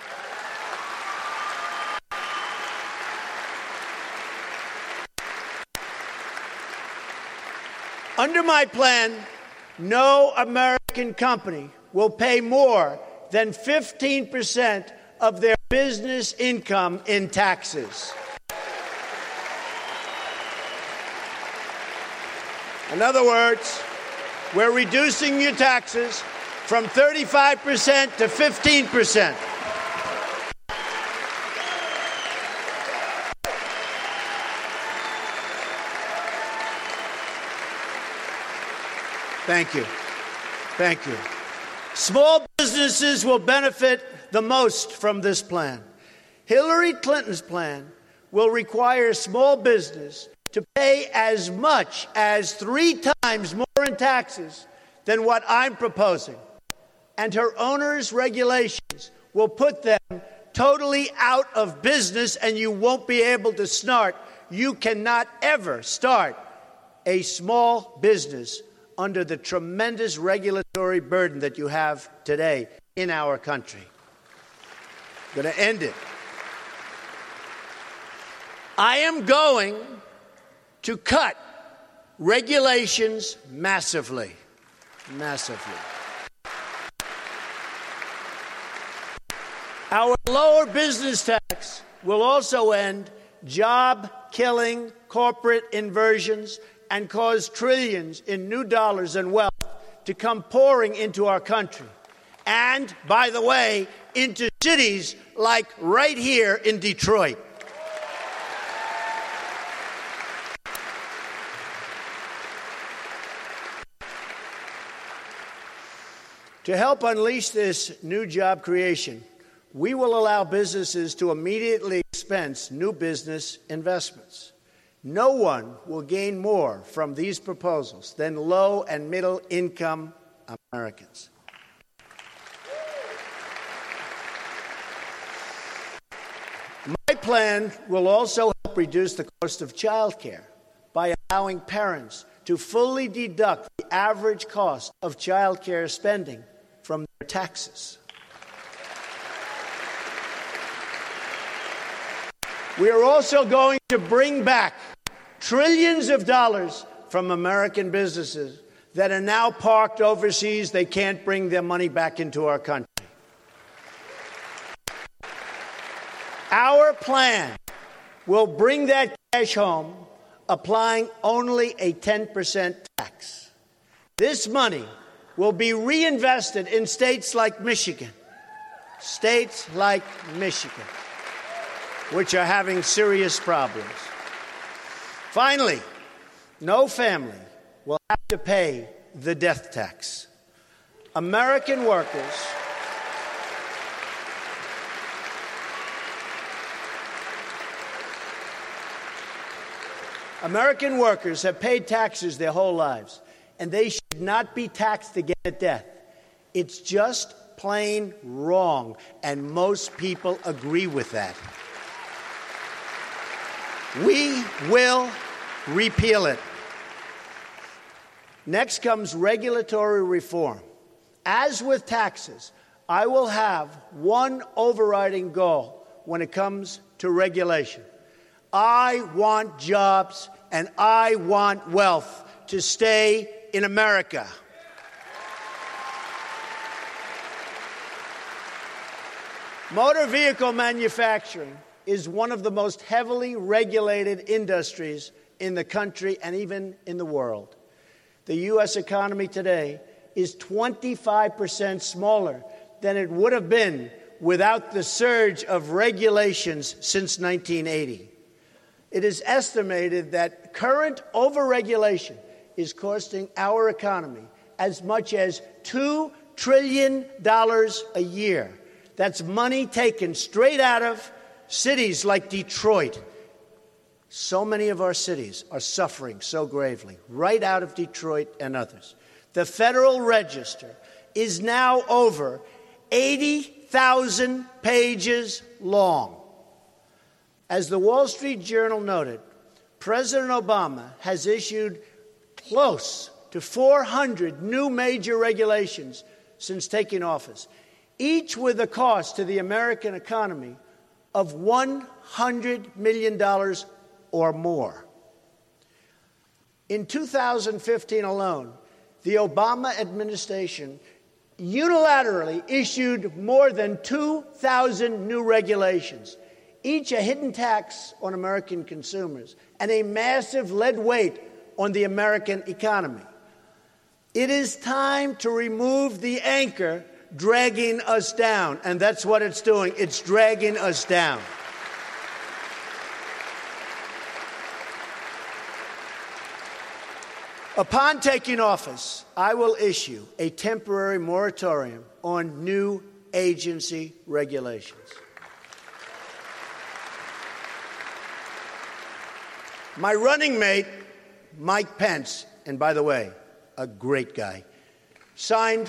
G: Under my plan, no American company will pay more than 15% of their business income in taxes. In other words, We're reducing your taxes from 35% to 15%. Thank you. Thank you. Small businesses will benefit the most from this plan. Hillary Clinton's plan will require small business to pay as much as 3 times more in taxes than what I'm proposing. And her owner's regulations will put them totally out of business, and you won't be able to start. You cannot ever start a small business under the tremendous regulatory burden that you have today in our country. I'm going to end it. I am going to cut regulations massively. Massively. Our lower business tax will also end job-killing corporate inversions and cause trillions in new dollars and wealth to come pouring into our country. And, by the way, into cities like right here in Detroit. To help unleash this new job creation, we will allow businesses to immediately expense new business investments. No one will gain more from these proposals than low and middle income Americans. My plan will also help reduce the cost of child care by allowing parents to fully deduct the average cost of child care spending from their taxes. We are also going to bring back trillions of dollars from American businesses that are now parked overseas. They can't bring their money back into our country. Our plan will bring that cash home, applying only a 10% tax. This money will be reinvested in states like Michigan, which are having serious problems. Finally, no family will have to pay the death tax. American workers have paid taxes their whole lives, and they should not be taxed again at death. It's just plain wrong, and most people agree with that. We will repeal it. Next comes regulatory reform. As with taxes, I will have one overriding goal when it comes to regulation. I want jobs and I want wealth to stay in America. Motor vehicle manufacturing is one of the most heavily regulated industries in the country and even in the world. The U.S. economy today is 25% smaller than it would have been without the surge of regulations since 1980. It is estimated that current overregulation is costing our economy as much as $2 trillion a year. That's money taken straight out of cities like Detroit. So many of our cities are suffering so gravely, right out of Detroit and others. The Federal Register is now over 80,000 pages long. As the Wall Street Journal noted, President Obama has issued close to 400 new major regulations since taking office, each with a cost to the American economy of $100 million or more. In 2015 alone, the Obama administration unilaterally issued more than 2,000 new regulations, each a hidden tax on American consumers and a massive lead weight on the American economy. It is time to remove the anchor dragging us down, and that's what it's doing. It's dragging us down. Upon taking office, I will issue a temporary moratorium on new agency regulations. My running mate, Mike Pence, and by the way, a great guy, signed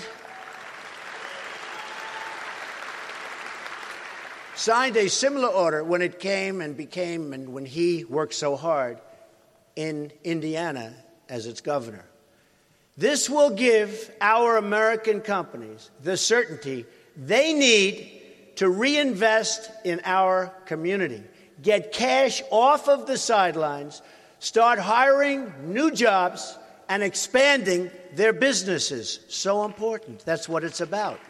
G: a similar order when it came and became, and when he worked so hard in Indiana as its governor. This will give our American companies the certainty they need to reinvest in our community, get cash off of the sidelines, start hiring new jobs, and expanding their businesses. So important. That's what it's about.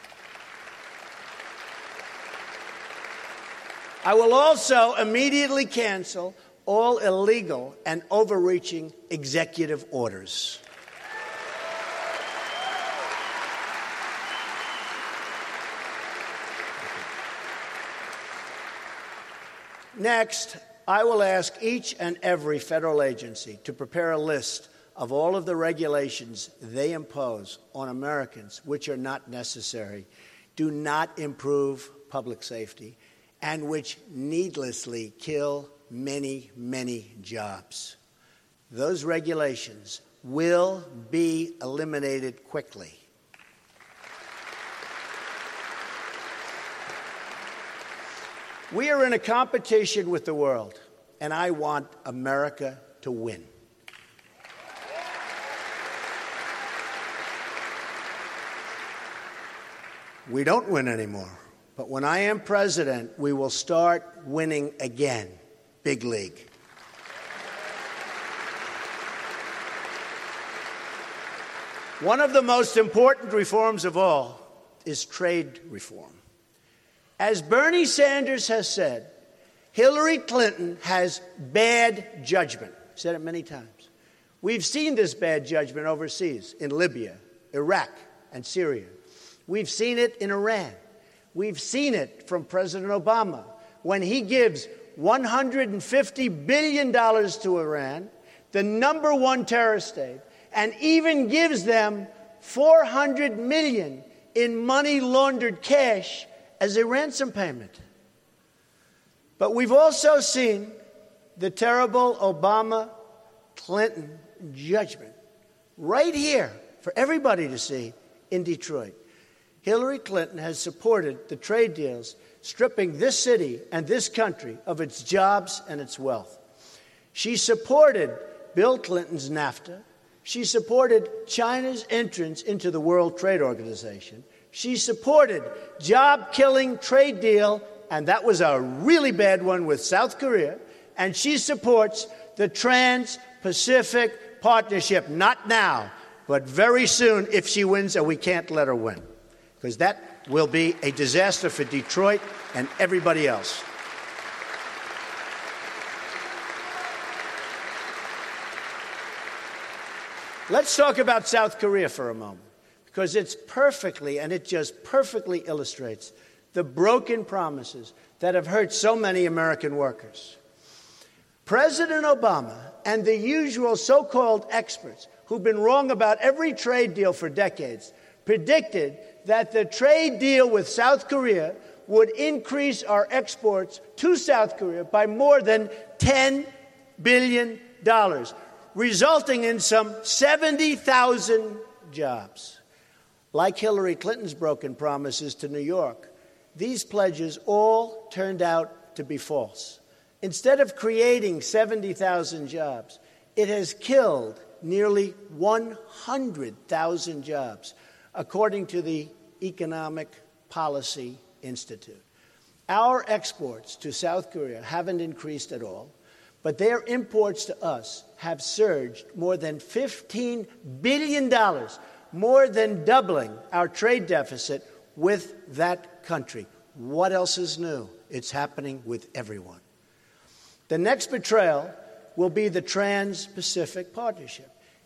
G: I will also immediately cancel all illegal and overreaching executive orders. Next, I will ask each and every federal agency to prepare a list of all of the regulations they impose on Americans which are not necessary, do not improve public safety, and which needlessly kill many, many jobs. Those regulations will be eliminated quickly. We are in a competition with the world, and I want America to win. We don't win anymore, but when I am president, we will start winning again. Big league. One of the most important reforms of all is trade reform. As Bernie Sanders has said, Hillary Clinton has bad judgment. I've said it many times. We've seen this bad judgment overseas in Libya, Iraq, and Syria. We've seen it in Iran. We've seen it from President Obama when he gives $150 billion to Iran, the number one terrorist state, and even gives them $400 million in money laundered cash as a ransom payment. But we've also seen the terrible Obama-Clinton judgment right here for everybody to see in Detroit. Hillary Clinton has supported the trade deals stripping this city and this country of its jobs and its wealth. She supported Bill Clinton's NAFTA. She supported China's entrance into the World Trade Organization. She supported job-killing trade deal, and that was a really bad one with South Korea. And she supports the Trans-Pacific Partnership, not now, but very soon if she wins, and we can't let her win, because that will be a disaster for Detroit and everybody else. Let's talk about South Korea for a moment, because it just perfectly illustrates the broken promises that have hurt so many American workers. President Obama and the usual so-called experts who've been wrong about every trade deal for decades predicted that the trade deal with South Korea would increase our exports to South Korea by more than $10 billion, resulting in some 70,000 jobs. Like Hillary Clinton's broken promises to New York, these pledges all turned out to be false. Instead of creating 70,000 jobs, it has killed nearly 100,000 jobs, according to the Economic Policy Institute. Our exports to South Korea haven't increased at all, but their imports to us have surged more than $15 billion, more than doubling our trade deficit with that country. What else is new? It's happening with everyone. The next betrayal will be the Trans-Pacific Partnership.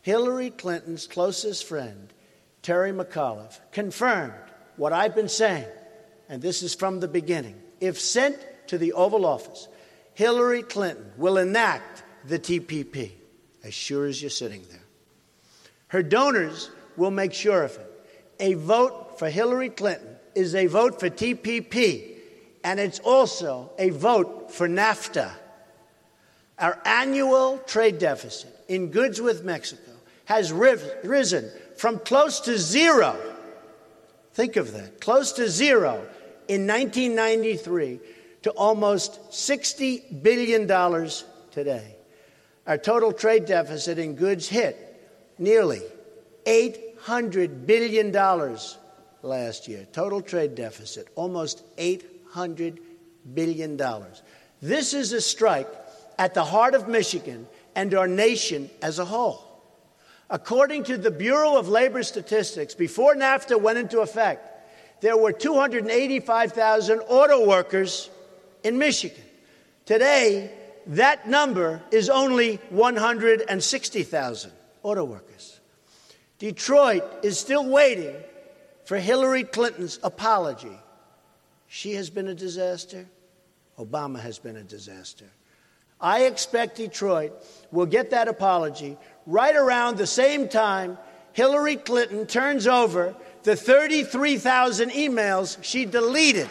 G: Hillary Clinton's closest friend, Terry McAuliffe, confirmed what I've been saying, and this is from the beginning. If sent to the Oval Office, Hillary Clinton will enact the TPP, as sure as you're sitting there. Her donors will make sure of it. A vote for Hillary Clinton is a vote for TPP, and it's also a vote for NAFTA. Our annual trade deficit in goods with Mexico has risen from close to zero. Think of that, close to zero in 1993 to almost $60 billion today. Our total trade deficit in goods hit nearly $800 billion last year. Total trade deficit, almost $800 billion. This is a strike at the heart of Michigan and our nation as a whole. According to the Bureau of Labor Statistics, before NAFTA went into effect, there were 285,000 auto workers in Michigan. Today, that number is only 160,000 auto workers. Detroit is still waiting for Hillary Clinton's apology. She has been a disaster. Obama has been a disaster. I expect Detroit will get that apology right around the same time Hillary Clinton turns over the 33,000 emails she deleted.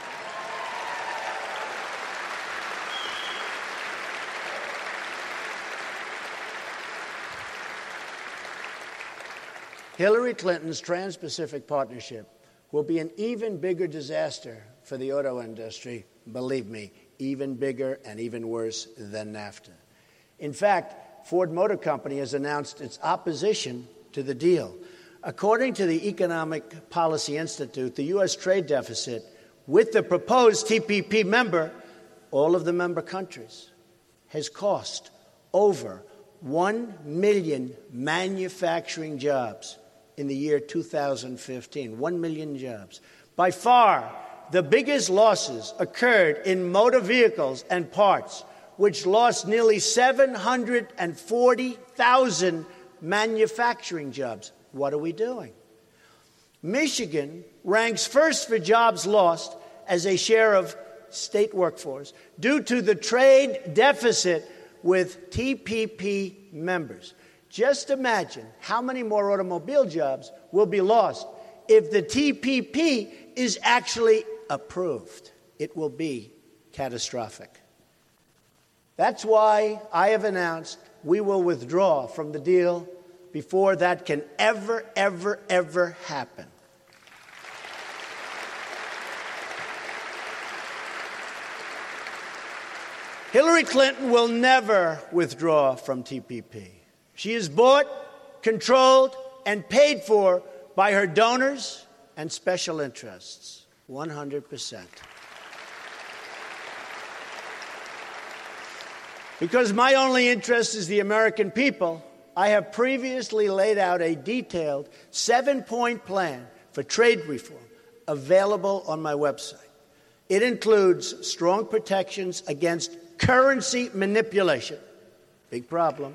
G: Hillary Clinton's Trans-Pacific Partnership will be an even bigger disaster for the auto industry, believe me, even bigger and even worse than NAFTA. In fact, Ford Motor Company has announced its opposition to the deal. According to the Economic Policy Institute, the U.S. trade deficit with the proposed TPP member, all of the member countries, has cost over 1 million manufacturing jobs in the year 2015, 1 million jobs. By far, the biggest losses occurred in motor vehicles and parts, which lost nearly 740,000 manufacturing jobs. What are we doing? Michigan ranks first for jobs lost as a share of state workforce due to the trade deficit with TPP members. Just imagine how many more automobile jobs will be lost if the TPP is actually approved. It will be catastrophic. That's why I have announced we will withdraw from the deal before that can ever happen. Hillary Clinton will never withdraw from TPP. She is bought, controlled, and paid for by her donors and special interests, 100%. Because my only interest is the American people, I have previously laid out a detailed 7-point plan for trade reform available on my website. It includes strong protections against currency manipulation, big problem,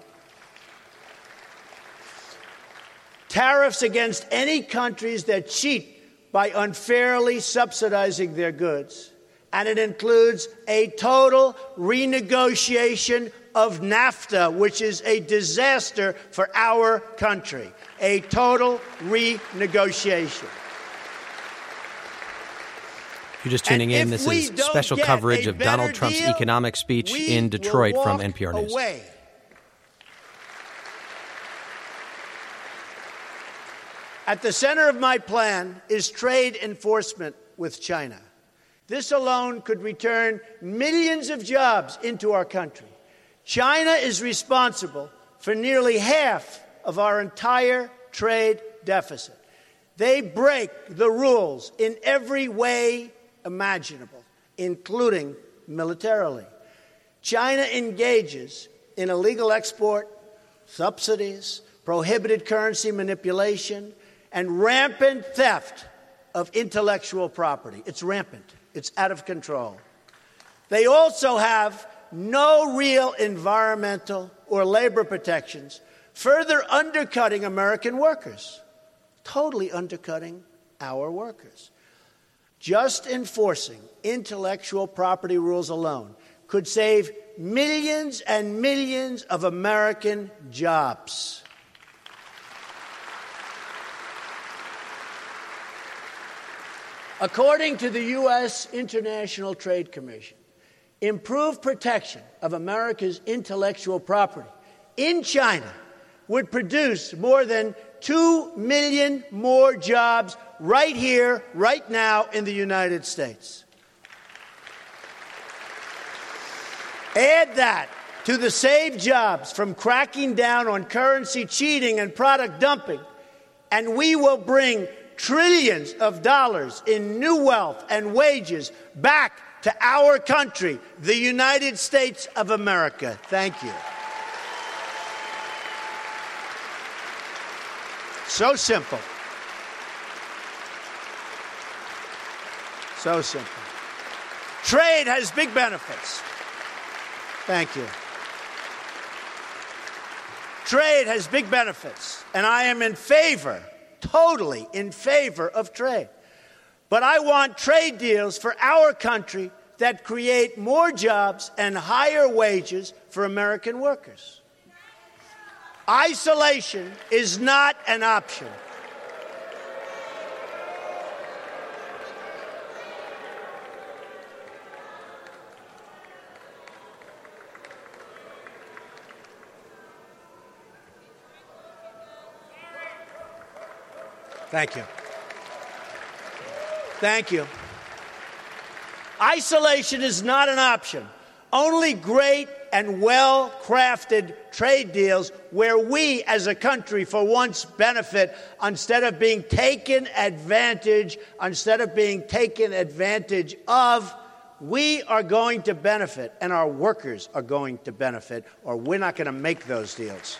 G: tariffs against any countries that cheat by unfairly subsidizing their goods, and it includes a total renegotiation of NAFTA, which is a disaster for our country. A total renegotiation.
B: You're just tuning in. This is special coverage of Donald Trump's economic speech in Detroit from NPR News.
G: At the center of my plan is trade enforcement with China. This alone could return millions of jobs into our country. China is responsible for nearly half of our entire trade deficit. They break the rules in every way imaginable, including militarily. China engages in illegal export, subsidies, prohibited currency manipulation, and rampant theft of intellectual property. It's rampant. It's out of control. They also have no real environmental or labor protections further undercutting American workers, totally undercutting our workers. Just enforcing intellectual property rules alone could save millions and millions of American jobs. According to the U.S. International Trade Commission, improved protection of America's intellectual property in China would produce more than 2 million more jobs right here, right now in the United States. Add that to the saved jobs from cracking down on currency cheating and product dumping, and we will bring trillions of dollars in new wealth and wages back to our country, the United States of America. Thank you. So simple. So simple. Trade has big benefits. Thank you. Trade has big benefits, and I am in favor, totally in favor of trade. But I want trade deals for our country that create more jobs and higher wages for American workers. Isolation is not an option. Thank you. Thank you. Isolation is not an option. Only great and well-crafted trade deals where we as a country for once benefit instead of being taken advantage of, we are going to benefit and our workers are going to benefit, or we're not going to make those deals.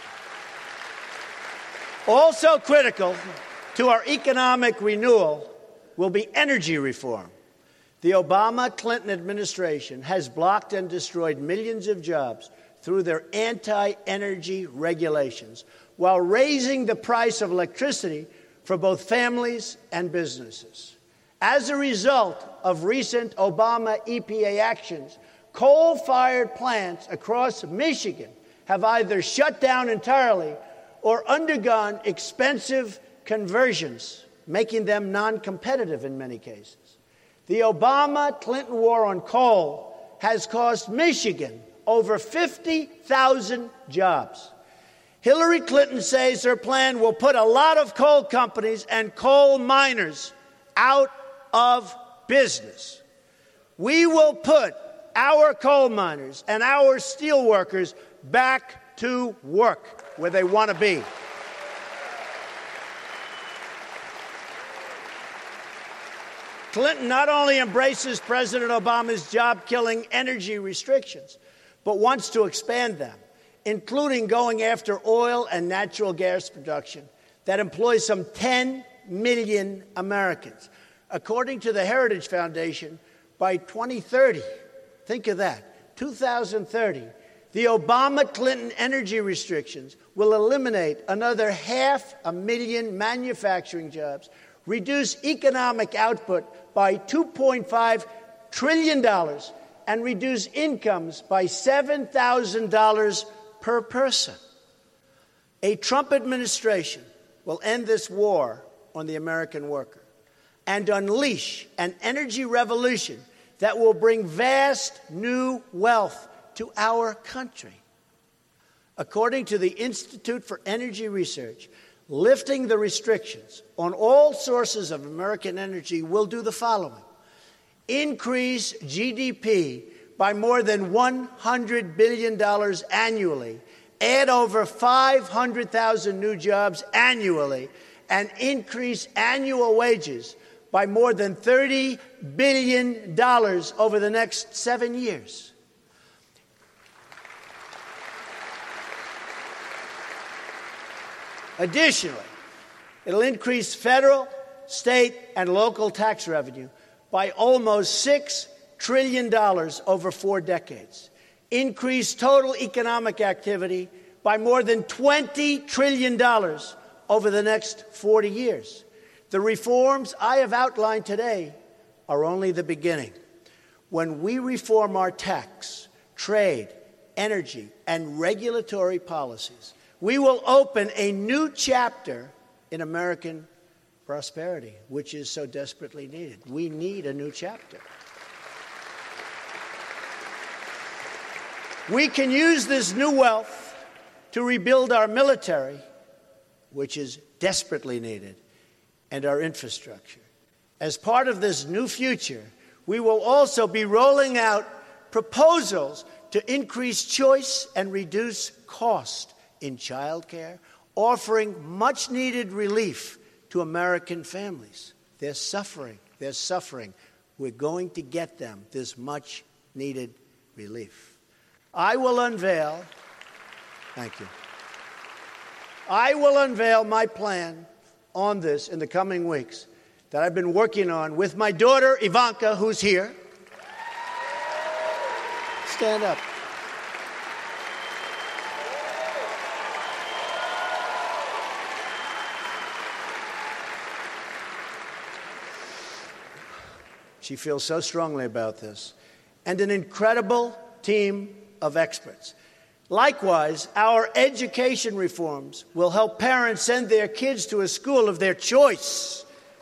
G: Also critical to our economic renewal will be energy reform. The Obama-Clinton administration has blocked and destroyed millions of jobs through their anti-energy regulations, while raising the price of electricity for both families and businesses. As a result of recent Obama EPA actions, coal-fired plants across Michigan have either shut down entirely or undergone expensive conversions, making them non-competitive in many cases. The Obama-Clinton war on coal has cost Michigan over 50,000 jobs. Hillary Clinton says her plan will put a lot of coal companies and coal miners out of business. We will put our coal miners and our steel workers back to work where they want to be. Clinton not only embraces President Obama's job-killing energy restrictions, but wants to expand them, including going after oil and natural gas production that employs some 10 million Americans. According to the Heritage Foundation, by 2030, think of that, 2030, the Obama-Clinton energy restrictions will eliminate another 500,000 manufacturing jobs, reduce economic output by $2.5 trillion, and reduce incomes by $7,000 per person. A Trump administration will end this war on the American worker and unleash an energy revolution that will bring vast new wealth to our country. According to the Institute for Energy Research, lifting the restrictions on all sources of American energy will do the following: increase GDP by more than $100 billion annually, add over 500,000 new jobs annually, and increase annual wages by more than $30 billion over the next 7 years. Additionally, it'll increase federal, state, and local tax revenue by almost $6 trillion over 4 decades, increase total economic activity by more than $20 trillion over the next 40 years. The reforms I have outlined today are only the beginning. When we reform our tax, trade, energy, and regulatory policies, we will open a new chapter in American prosperity, which is so desperately needed. We need a new chapter. We can use this new wealth to rebuild our military, which is desperately needed, and our infrastructure. As part of this new future, we will also be rolling out proposals to increase choice and reduce cost in childcare, offering much-needed relief to American families. They're suffering. They're suffering. We're going to get them this much-needed relief. I will unveil my plan on this in the coming weeks that I've been working on with my daughter, Ivanka, who's here. Stand up. She feels so strongly about this. And an incredible team of experts. Likewise, our education reforms will help parents send their kids to a school of their choice.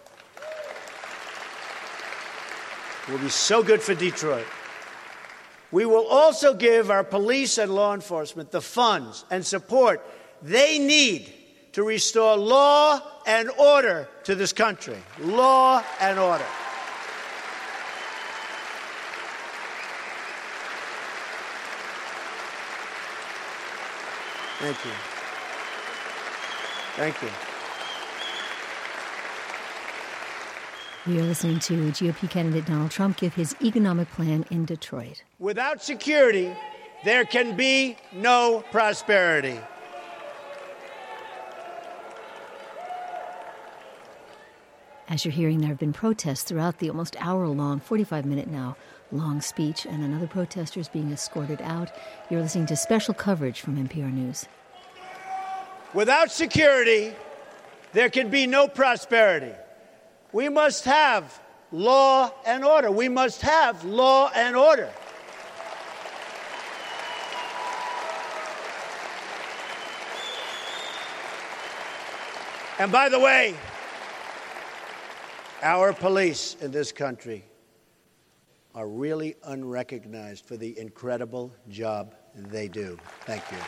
G: It will be so good for Detroit. We will also give our police and law enforcement the funds and support they need to restore law and order to this country. Law and order. Thank you. Thank you.
A: We are listening to GOP candidate Donald Trump give his economic plan in Detroit.
G: Without security, there can be no prosperity.
A: As you're hearing, there have been protests throughout the almost hour-long, 45-minute now, long speech, and another protester is being escorted out. You're listening to special coverage from NPR News.
G: Without security, there can be no prosperity. We must have law and order. We must have law and order. And by the way, our police in this country are really unrecognized for the incredible job they do. Thank you.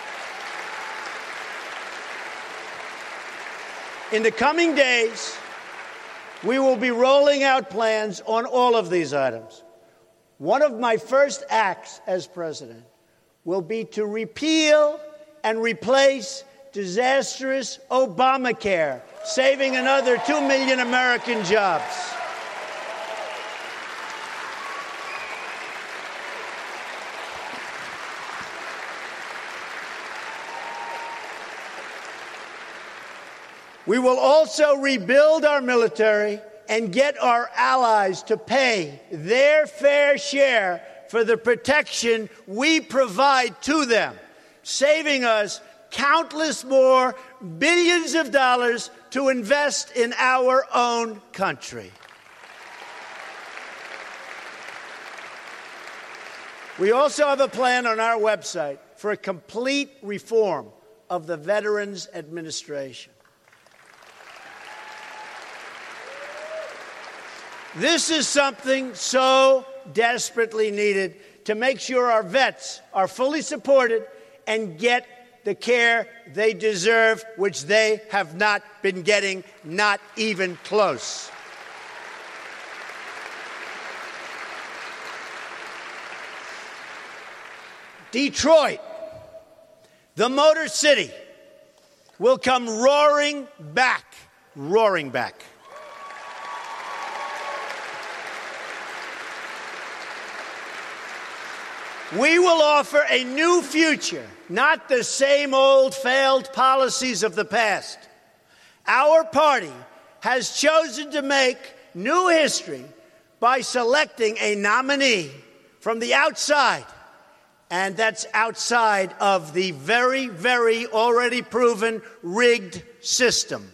G: In the coming days, we will be rolling out plans on all of these items. One of my first acts as president will be to repeal and replace disastrous Obamacare, saving another 2 million American jobs. We will also rebuild our military and get our allies to pay their fair share for the protection we provide to them, saving us countless more billions of dollars to invest in our own country. We also have a plan on our website for a complete reform of the Veterans Administration. This is something so desperately needed to make sure our vets are fully supported and get the care they deserve, which they have not been getting, not even close. Detroit, the Motor City, will come roaring back. We will offer a new future, not the same old failed policies of the past. Our party has chosen to make new history by selecting a nominee from the outside And that's outside of the very, very already proven rigged system.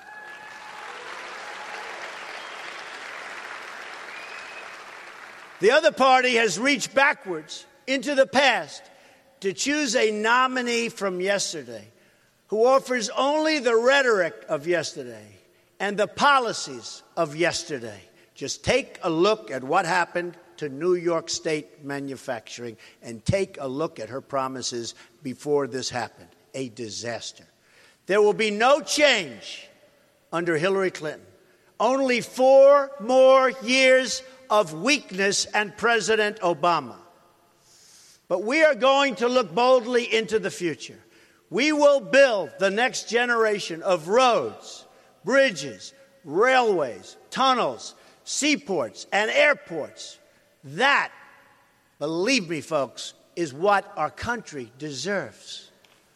G: The other party has reached backwards into the past to choose a nominee from yesterday who offers only the rhetoric of yesterday and the policies of yesterday. Just take a look at what happened to New York State manufacturing and take a look at her promises before this happened. A disaster. There will be no change under Hillary Clinton. Only 4 more years of weakness and President Obama. But we are going to look boldly into the future. We will build the next generation of roads, bridges, railways, tunnels, seaports, and airports. That, believe me, folks, is what our country deserves.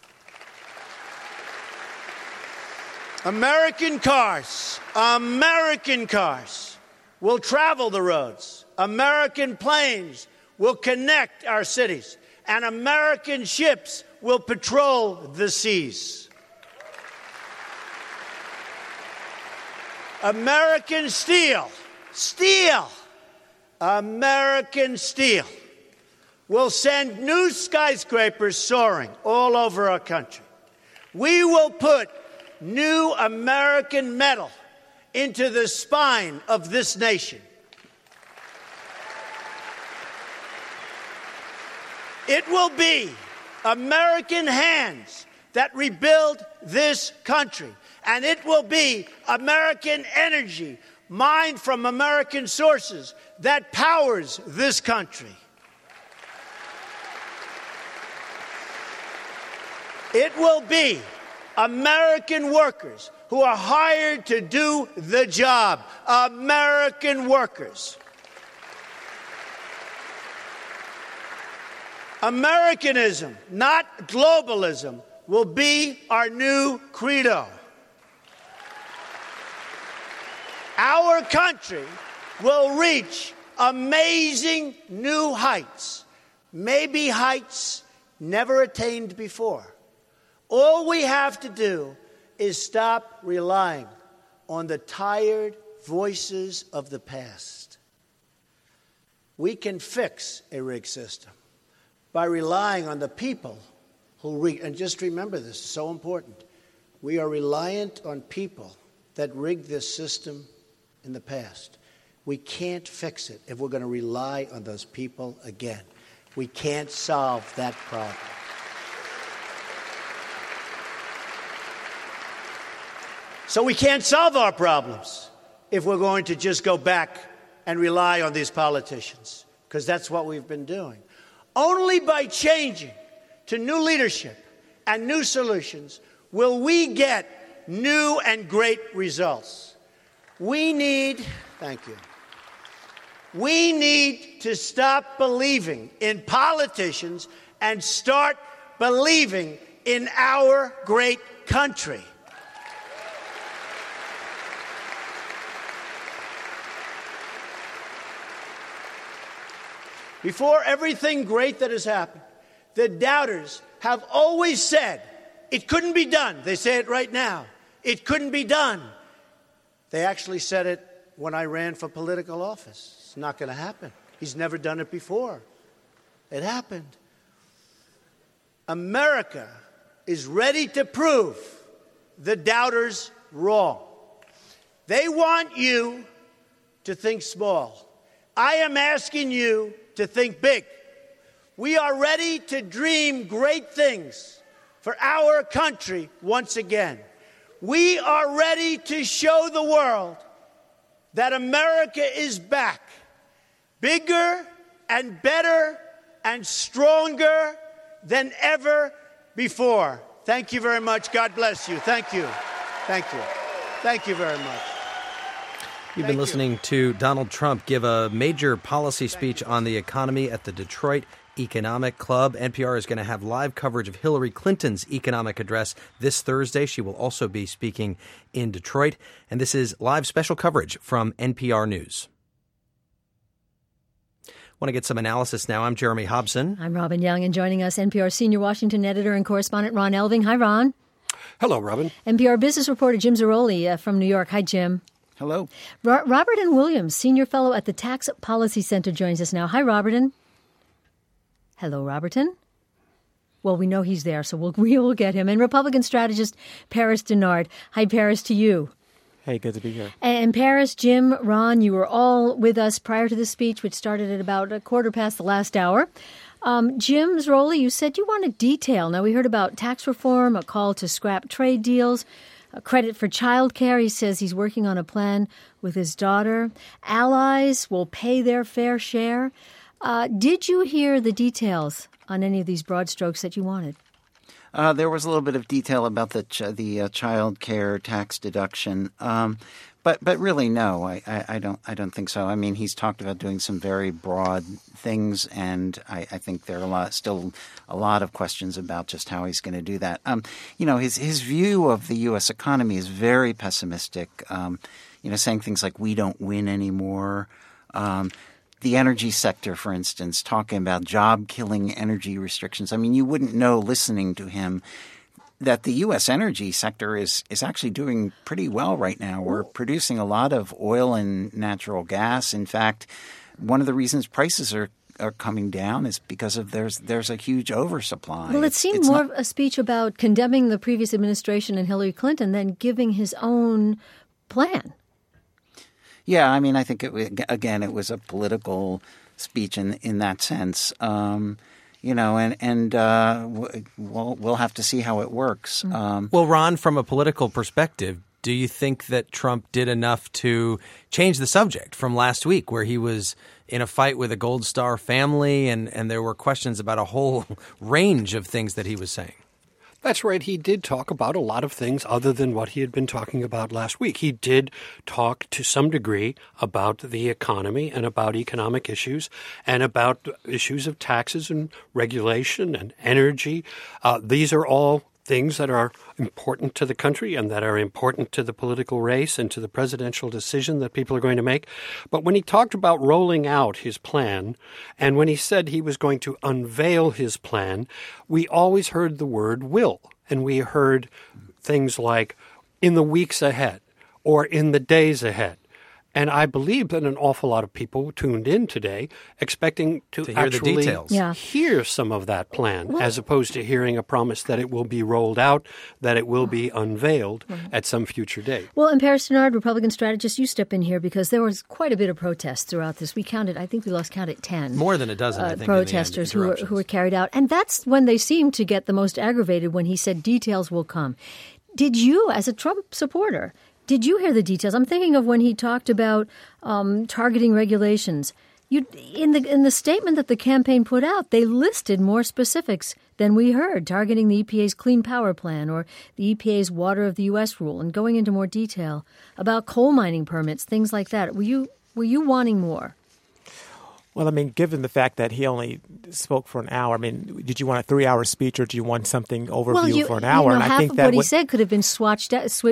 G: American cars will travel the roads. American planes will connect our cities. And American ships will patrol the seas. American steel, American steel will send new skyscrapers soaring all over our country. We will put new American metal into the spine of this nation. It will be American hands that rebuild this country. And it will be American energy mined from American sources that powers this country. It will be American workers who are hired to do the job. American workers. Americanism, not globalism, will be our new credo. Our country will reach amazing new heights, maybe heights never attained before. All we have to do is stop relying on the tired voices of the past. We can fix a rigged system by relying on the people who and just remember this, it's so important. We are reliant on people that rigged this system in the past. We can't fix it if we're going to rely on those people again. We can't solve that problem. So we can't solve our problems if we're going to just go back and rely on these politicians, because that's what we've been doing. Only by changing to new leadership and new solutions will we get new and great results. We need to stop believing in politicians and start believing in our great country. Before everything great that has happened, the doubters have always said, it couldn't be done. They say it right now. It couldn't be done. They actually said it when I ran for political office. It's not going to happen. He's never done it before. It happened. America is ready to prove the doubters wrong. They want you to think small. I am asking you to think big. We are ready to dream great things for our country once again. We are ready to show the world that America is back, bigger and better and stronger than ever before. Thank you very much. God bless you. Thank you. Thank you. Thank you very much.
B: You've been listening to Donald Trump give a major policy speech on the economy at the Detroit Economic Club. NPR is going to have live coverage of Hillary Clinton's economic address this Thursday. She will also be speaking in Detroit. And this is live special coverage from NPR News. Want to get some analysis now. I'm Jeremy Hobson.
A: I'm Robin Young, and joining us, NPR senior Washington editor and correspondent Ron Elving. Hi, Ron.
C: Hello, Robin.
A: NPR business reporter Jim Zarroli from New York. Hi, Jim.
D: Hello.
A: Roberton Williams, senior fellow at the Tax Policy Center, joins us now. Hi, Roberton. Hello, Roberton. Well, we know he's there, so we'll get him. And Republican strategist Paris Dennard. Hi, Paris, to you.
F: Hey, good to be here.
A: And Paris, Jim, Ron, you were all with us prior to the speech, which started at about a quarter past the last hour. Jim Zarroli, you said you wanted detail. Now, we heard about tax reform, a call to scrap trade deals, credit for child care. He says he's working on a plan with his daughter. Allies will pay their fair share. Did you hear the details on any of these broad strokes that you wanted?
D: There was a little bit of detail about the child care tax deduction, but really no, I don't think so. I mean, he's talked about doing some very broad things, and I think there are still a lot of questions about just how he's going to do that. His view of the U.S. economy is very pessimistic. Saying things like "we don't win anymore." The energy sector, for instance, talking about job-killing energy restrictions. I mean, you wouldn't know listening to him that the U.S. energy sector is actually doing pretty well right now. We're producing a lot of oil and natural gas. In fact, one of the reasons prices are coming down is because of there's a huge oversupply.
A: Well, it seemed more of a speech about condemning the previous administration and Hillary Clinton than giving his own plan.
D: Yeah, I mean, I think it was a political speech in that sense, and we'll have to see how it works.
B: Well, Ron, from a political perspective, do you think that Trump did enough to change the subject from last week, where he was in a fight with a Gold Star family, and there were questions about a whole range of things that he was saying?
C: That's right. He did talk about a lot of things other than what he had been talking about last week. He did talk to some degree about the economy and about economic issues and about issues of taxes and regulation and energy. These are all things that are important to the country and that are important to the political race and to the presidential decision that people are going to make. But when he talked about rolling out his plan and when he said he was going to unveil his plan, we always heard the word will. And we heard things like in the weeks ahead or in the days ahead. And I believe that an awful lot of people tuned in today expecting to
B: hear
C: actually
B: the details.
C: Hear some of that plan, as opposed to hearing a promise that it will be rolled out, that it will be unveiled at some future date.
A: Well, and Paris Dennard, Republican strategist, you step in here because there was quite a bit of protests throughout this. I think we lost count at 10.
B: More than a dozen, I think,
A: protesters who were carried out. And that's when they seemed to get the most aggravated, when he said details will come. Did you, as a Trump supporter, did you hear the details? I'm thinking of when he talked about targeting regulations. In the statement that the campaign put out, they listed more specifics than we heard, targeting the EPA's Clean Power Plan or the EPA's Water of the U.S. rule, and going into more detail about coal mining permits, things like that. Were you wanting more?
F: Well, I mean, given the fact that he only spoke for an hour, I mean, did you want a 3-hour speech or do you want something overview for an hour?
A: And I think that what he said could have been swapped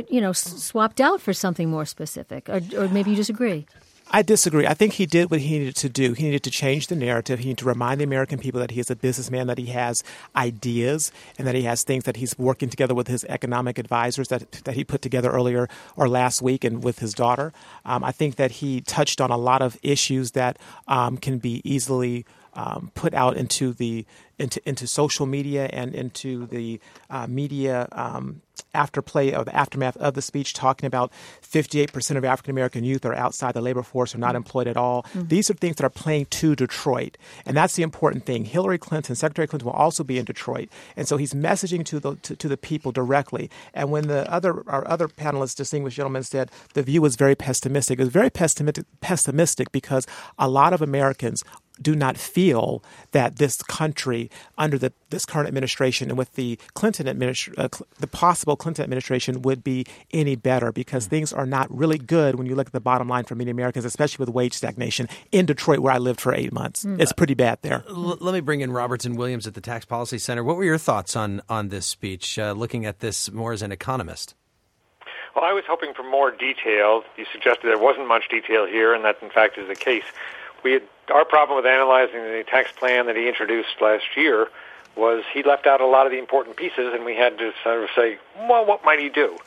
A: out for something more specific, or maybe you disagree.
F: I disagree. I think he did what he needed to do. He needed to change the narrative. He needed to remind the American people that he is a businessman, that he has ideas, and that he has things that he's working together with his economic advisors that he put together earlier or last week and with his daughter. I think that he touched on a lot of issues that can be easily put out into social media and into the media afterplay of the aftermath of the speech, talking about 58% of African American youth are outside the labor force, are not employed at all. Mm-hmm. These are things that are playing to Detroit, and that's the important thing. Hillary Clinton, Secretary Clinton, will also be in Detroit, and so he's messaging to the people directly. And when our other panelists, distinguished gentlemen, said the view was very pessimistic, it was very pessimistic because a lot of Americans do not feel that this country, under this current administration and with the the possible Clinton administration, would be any better, because things are not really good when you look at the bottom line for many Americans, especially with wage stagnation in Detroit, where I lived for 8 months. It's pretty bad there.
B: Let me bring in Roberton Williams at the Tax Policy Center. What were your thoughts on this speech, looking at this more as an economist?
H: Well, I was hoping for more detail. You suggested there wasn't much detail here, and that, in fact, is the case. our problem with analyzing the tax plan that he introduced last year was he left out a lot of the important pieces, and we had to sort of say, well, what might he do?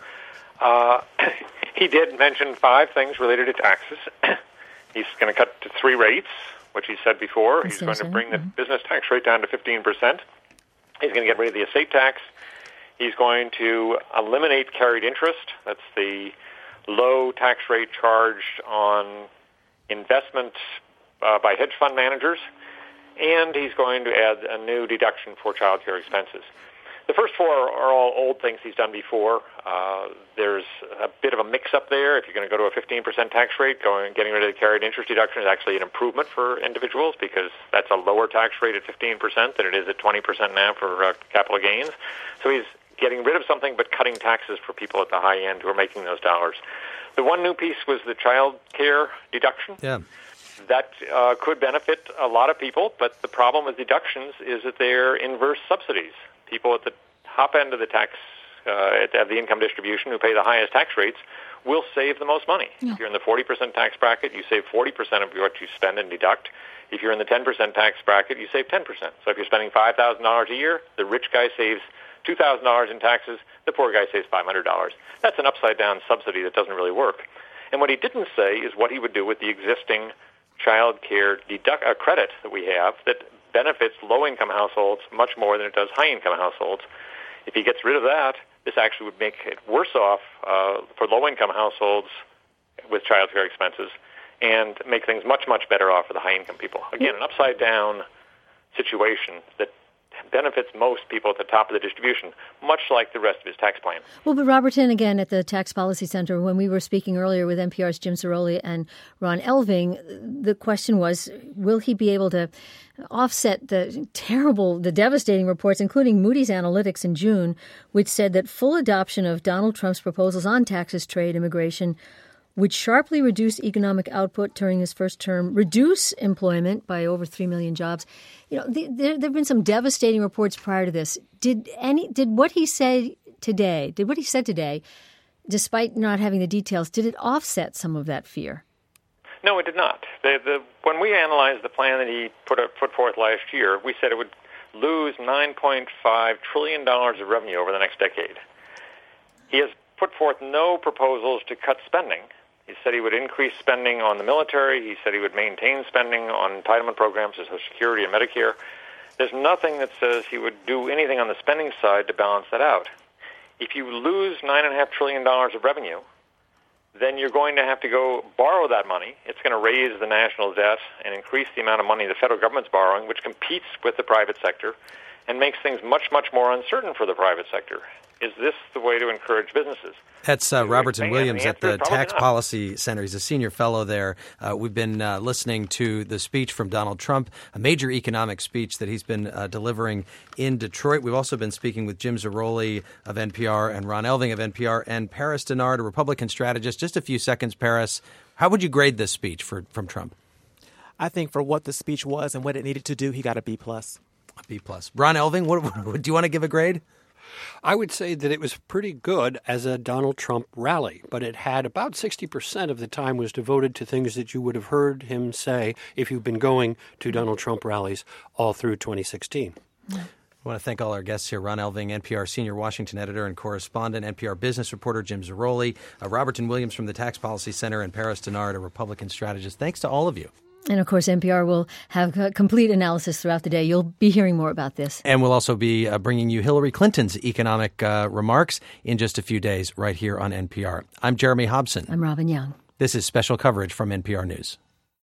H: He did mention 5 things related to taxes. He's going to cut to 3 rates, which he said before. He's going to bring the business tax rate down to 15%. He's going to get rid of the estate tax. He's going to eliminate carried interest. That's the low tax rate charged on investment by hedge fund managers. And he's going to add a new deduction for child care expenses. The first 4 are all old things he's done before. There's a bit of a mix-up there. If you're going to go to a 15% tax rate, getting rid of the carried interest deduction is actually an improvement for individuals because that's a lower tax rate at 15% than it is at 20% now for capital gains. So he's getting rid of something but cutting taxes for people at the high end who are making those dollars. The one new piece was the child care deduction.
B: Yeah.
H: That could benefit a lot of people, but the problem with deductions is that they're inverse subsidies. People at the top end of the tax, at the income distribution who pay the highest tax rates will save the most money. Yeah. If you're in the 40% tax bracket, you save 40% of what you spend and deduct. If you're in the 10% tax bracket, you save 10%. So if you're spending $5,000 a year, the rich guy saves $2,000 in taxes, the poor guy saves $500. That's an upside-down subsidy that doesn't really work. And what he didn't say is what he would do with the existing child care credit that we have that benefits low-income households much more than it does high-income households. If he gets rid of that, this actually would make it worse off for low-income households with child care expenses and make things much, much better off for the high-income people. Again, an upside-down situation that benefits most people at the top of the distribution, much like the rest of his tax plan.
A: Well, but Robertson, again, at the Tax Policy Center, when we were speaking earlier with NPR's Jim Zarroli and Ron Elving, the question was, will he be able to offset the devastating reports, including Moody's Analytics in June, which said that full adoption of Donald Trump's proposals on taxes, trade, immigration would sharply reduce economic output during his first term, reduce employment by over 3 million jobs. You know, there have been some devastating reports prior to this. Did what he said today, despite not having the details, did it offset some of that fear?
H: No, it did not. When we analyzed the plan that he put forth last year, we said it would lose $9.5 trillion of revenue over the next decade. He has put forth no proposals to cut spending. He said he would increase spending on the military. He said he would maintain spending on entitlement programs such as Social Security and Medicare. There's nothing that says he would do anything on the spending side to balance that out. If you lose $9.5 trillion of revenue, then you're going to have to go borrow that money. It's going to raise the national debt and increase the amount of money the federal government's borrowing, which competes with the private sector and makes things much, much more uncertain for the private sector. Is this the way to encourage businesses?
B: That's Robertson Williams at the Tax Policy Center. He's a senior fellow there. We've been listening to the speech from Donald Trump, a major economic speech that he's been delivering in Detroit. We've also been speaking with Jim Zarroli of NPR and Ron Elving of NPR and Paris Dennard, a Republican strategist. Just a few seconds, Paris. How would you grade this speech from Trump?
F: I think for what the speech was and what it needed to do, he got a B+.
B: A B+. Ron Elving, what do you want to give a grade?
C: I would say that it was pretty good as a Donald Trump rally, but it had about 60% of the time was devoted to things that you would have heard him say if you've been going to Donald Trump rallies all through 2016.
B: I want to thank all our guests here. Ron Elving, NPR senior Washington editor and correspondent, NPR business reporter Jim Zarroli, Robertson Williams from the Tax Policy Center, and Paris Dennard, a Republican strategist. Thanks to all of you.
A: And, of course, NPR will have a complete analysis throughout the day. You'll be hearing more about this.
B: And we'll also be bringing you Hillary Clinton's economic remarks in just a few days right here on NPR. I'm Jeremy Hobson.
A: I'm Robin Young.
B: This is special coverage from NPR News.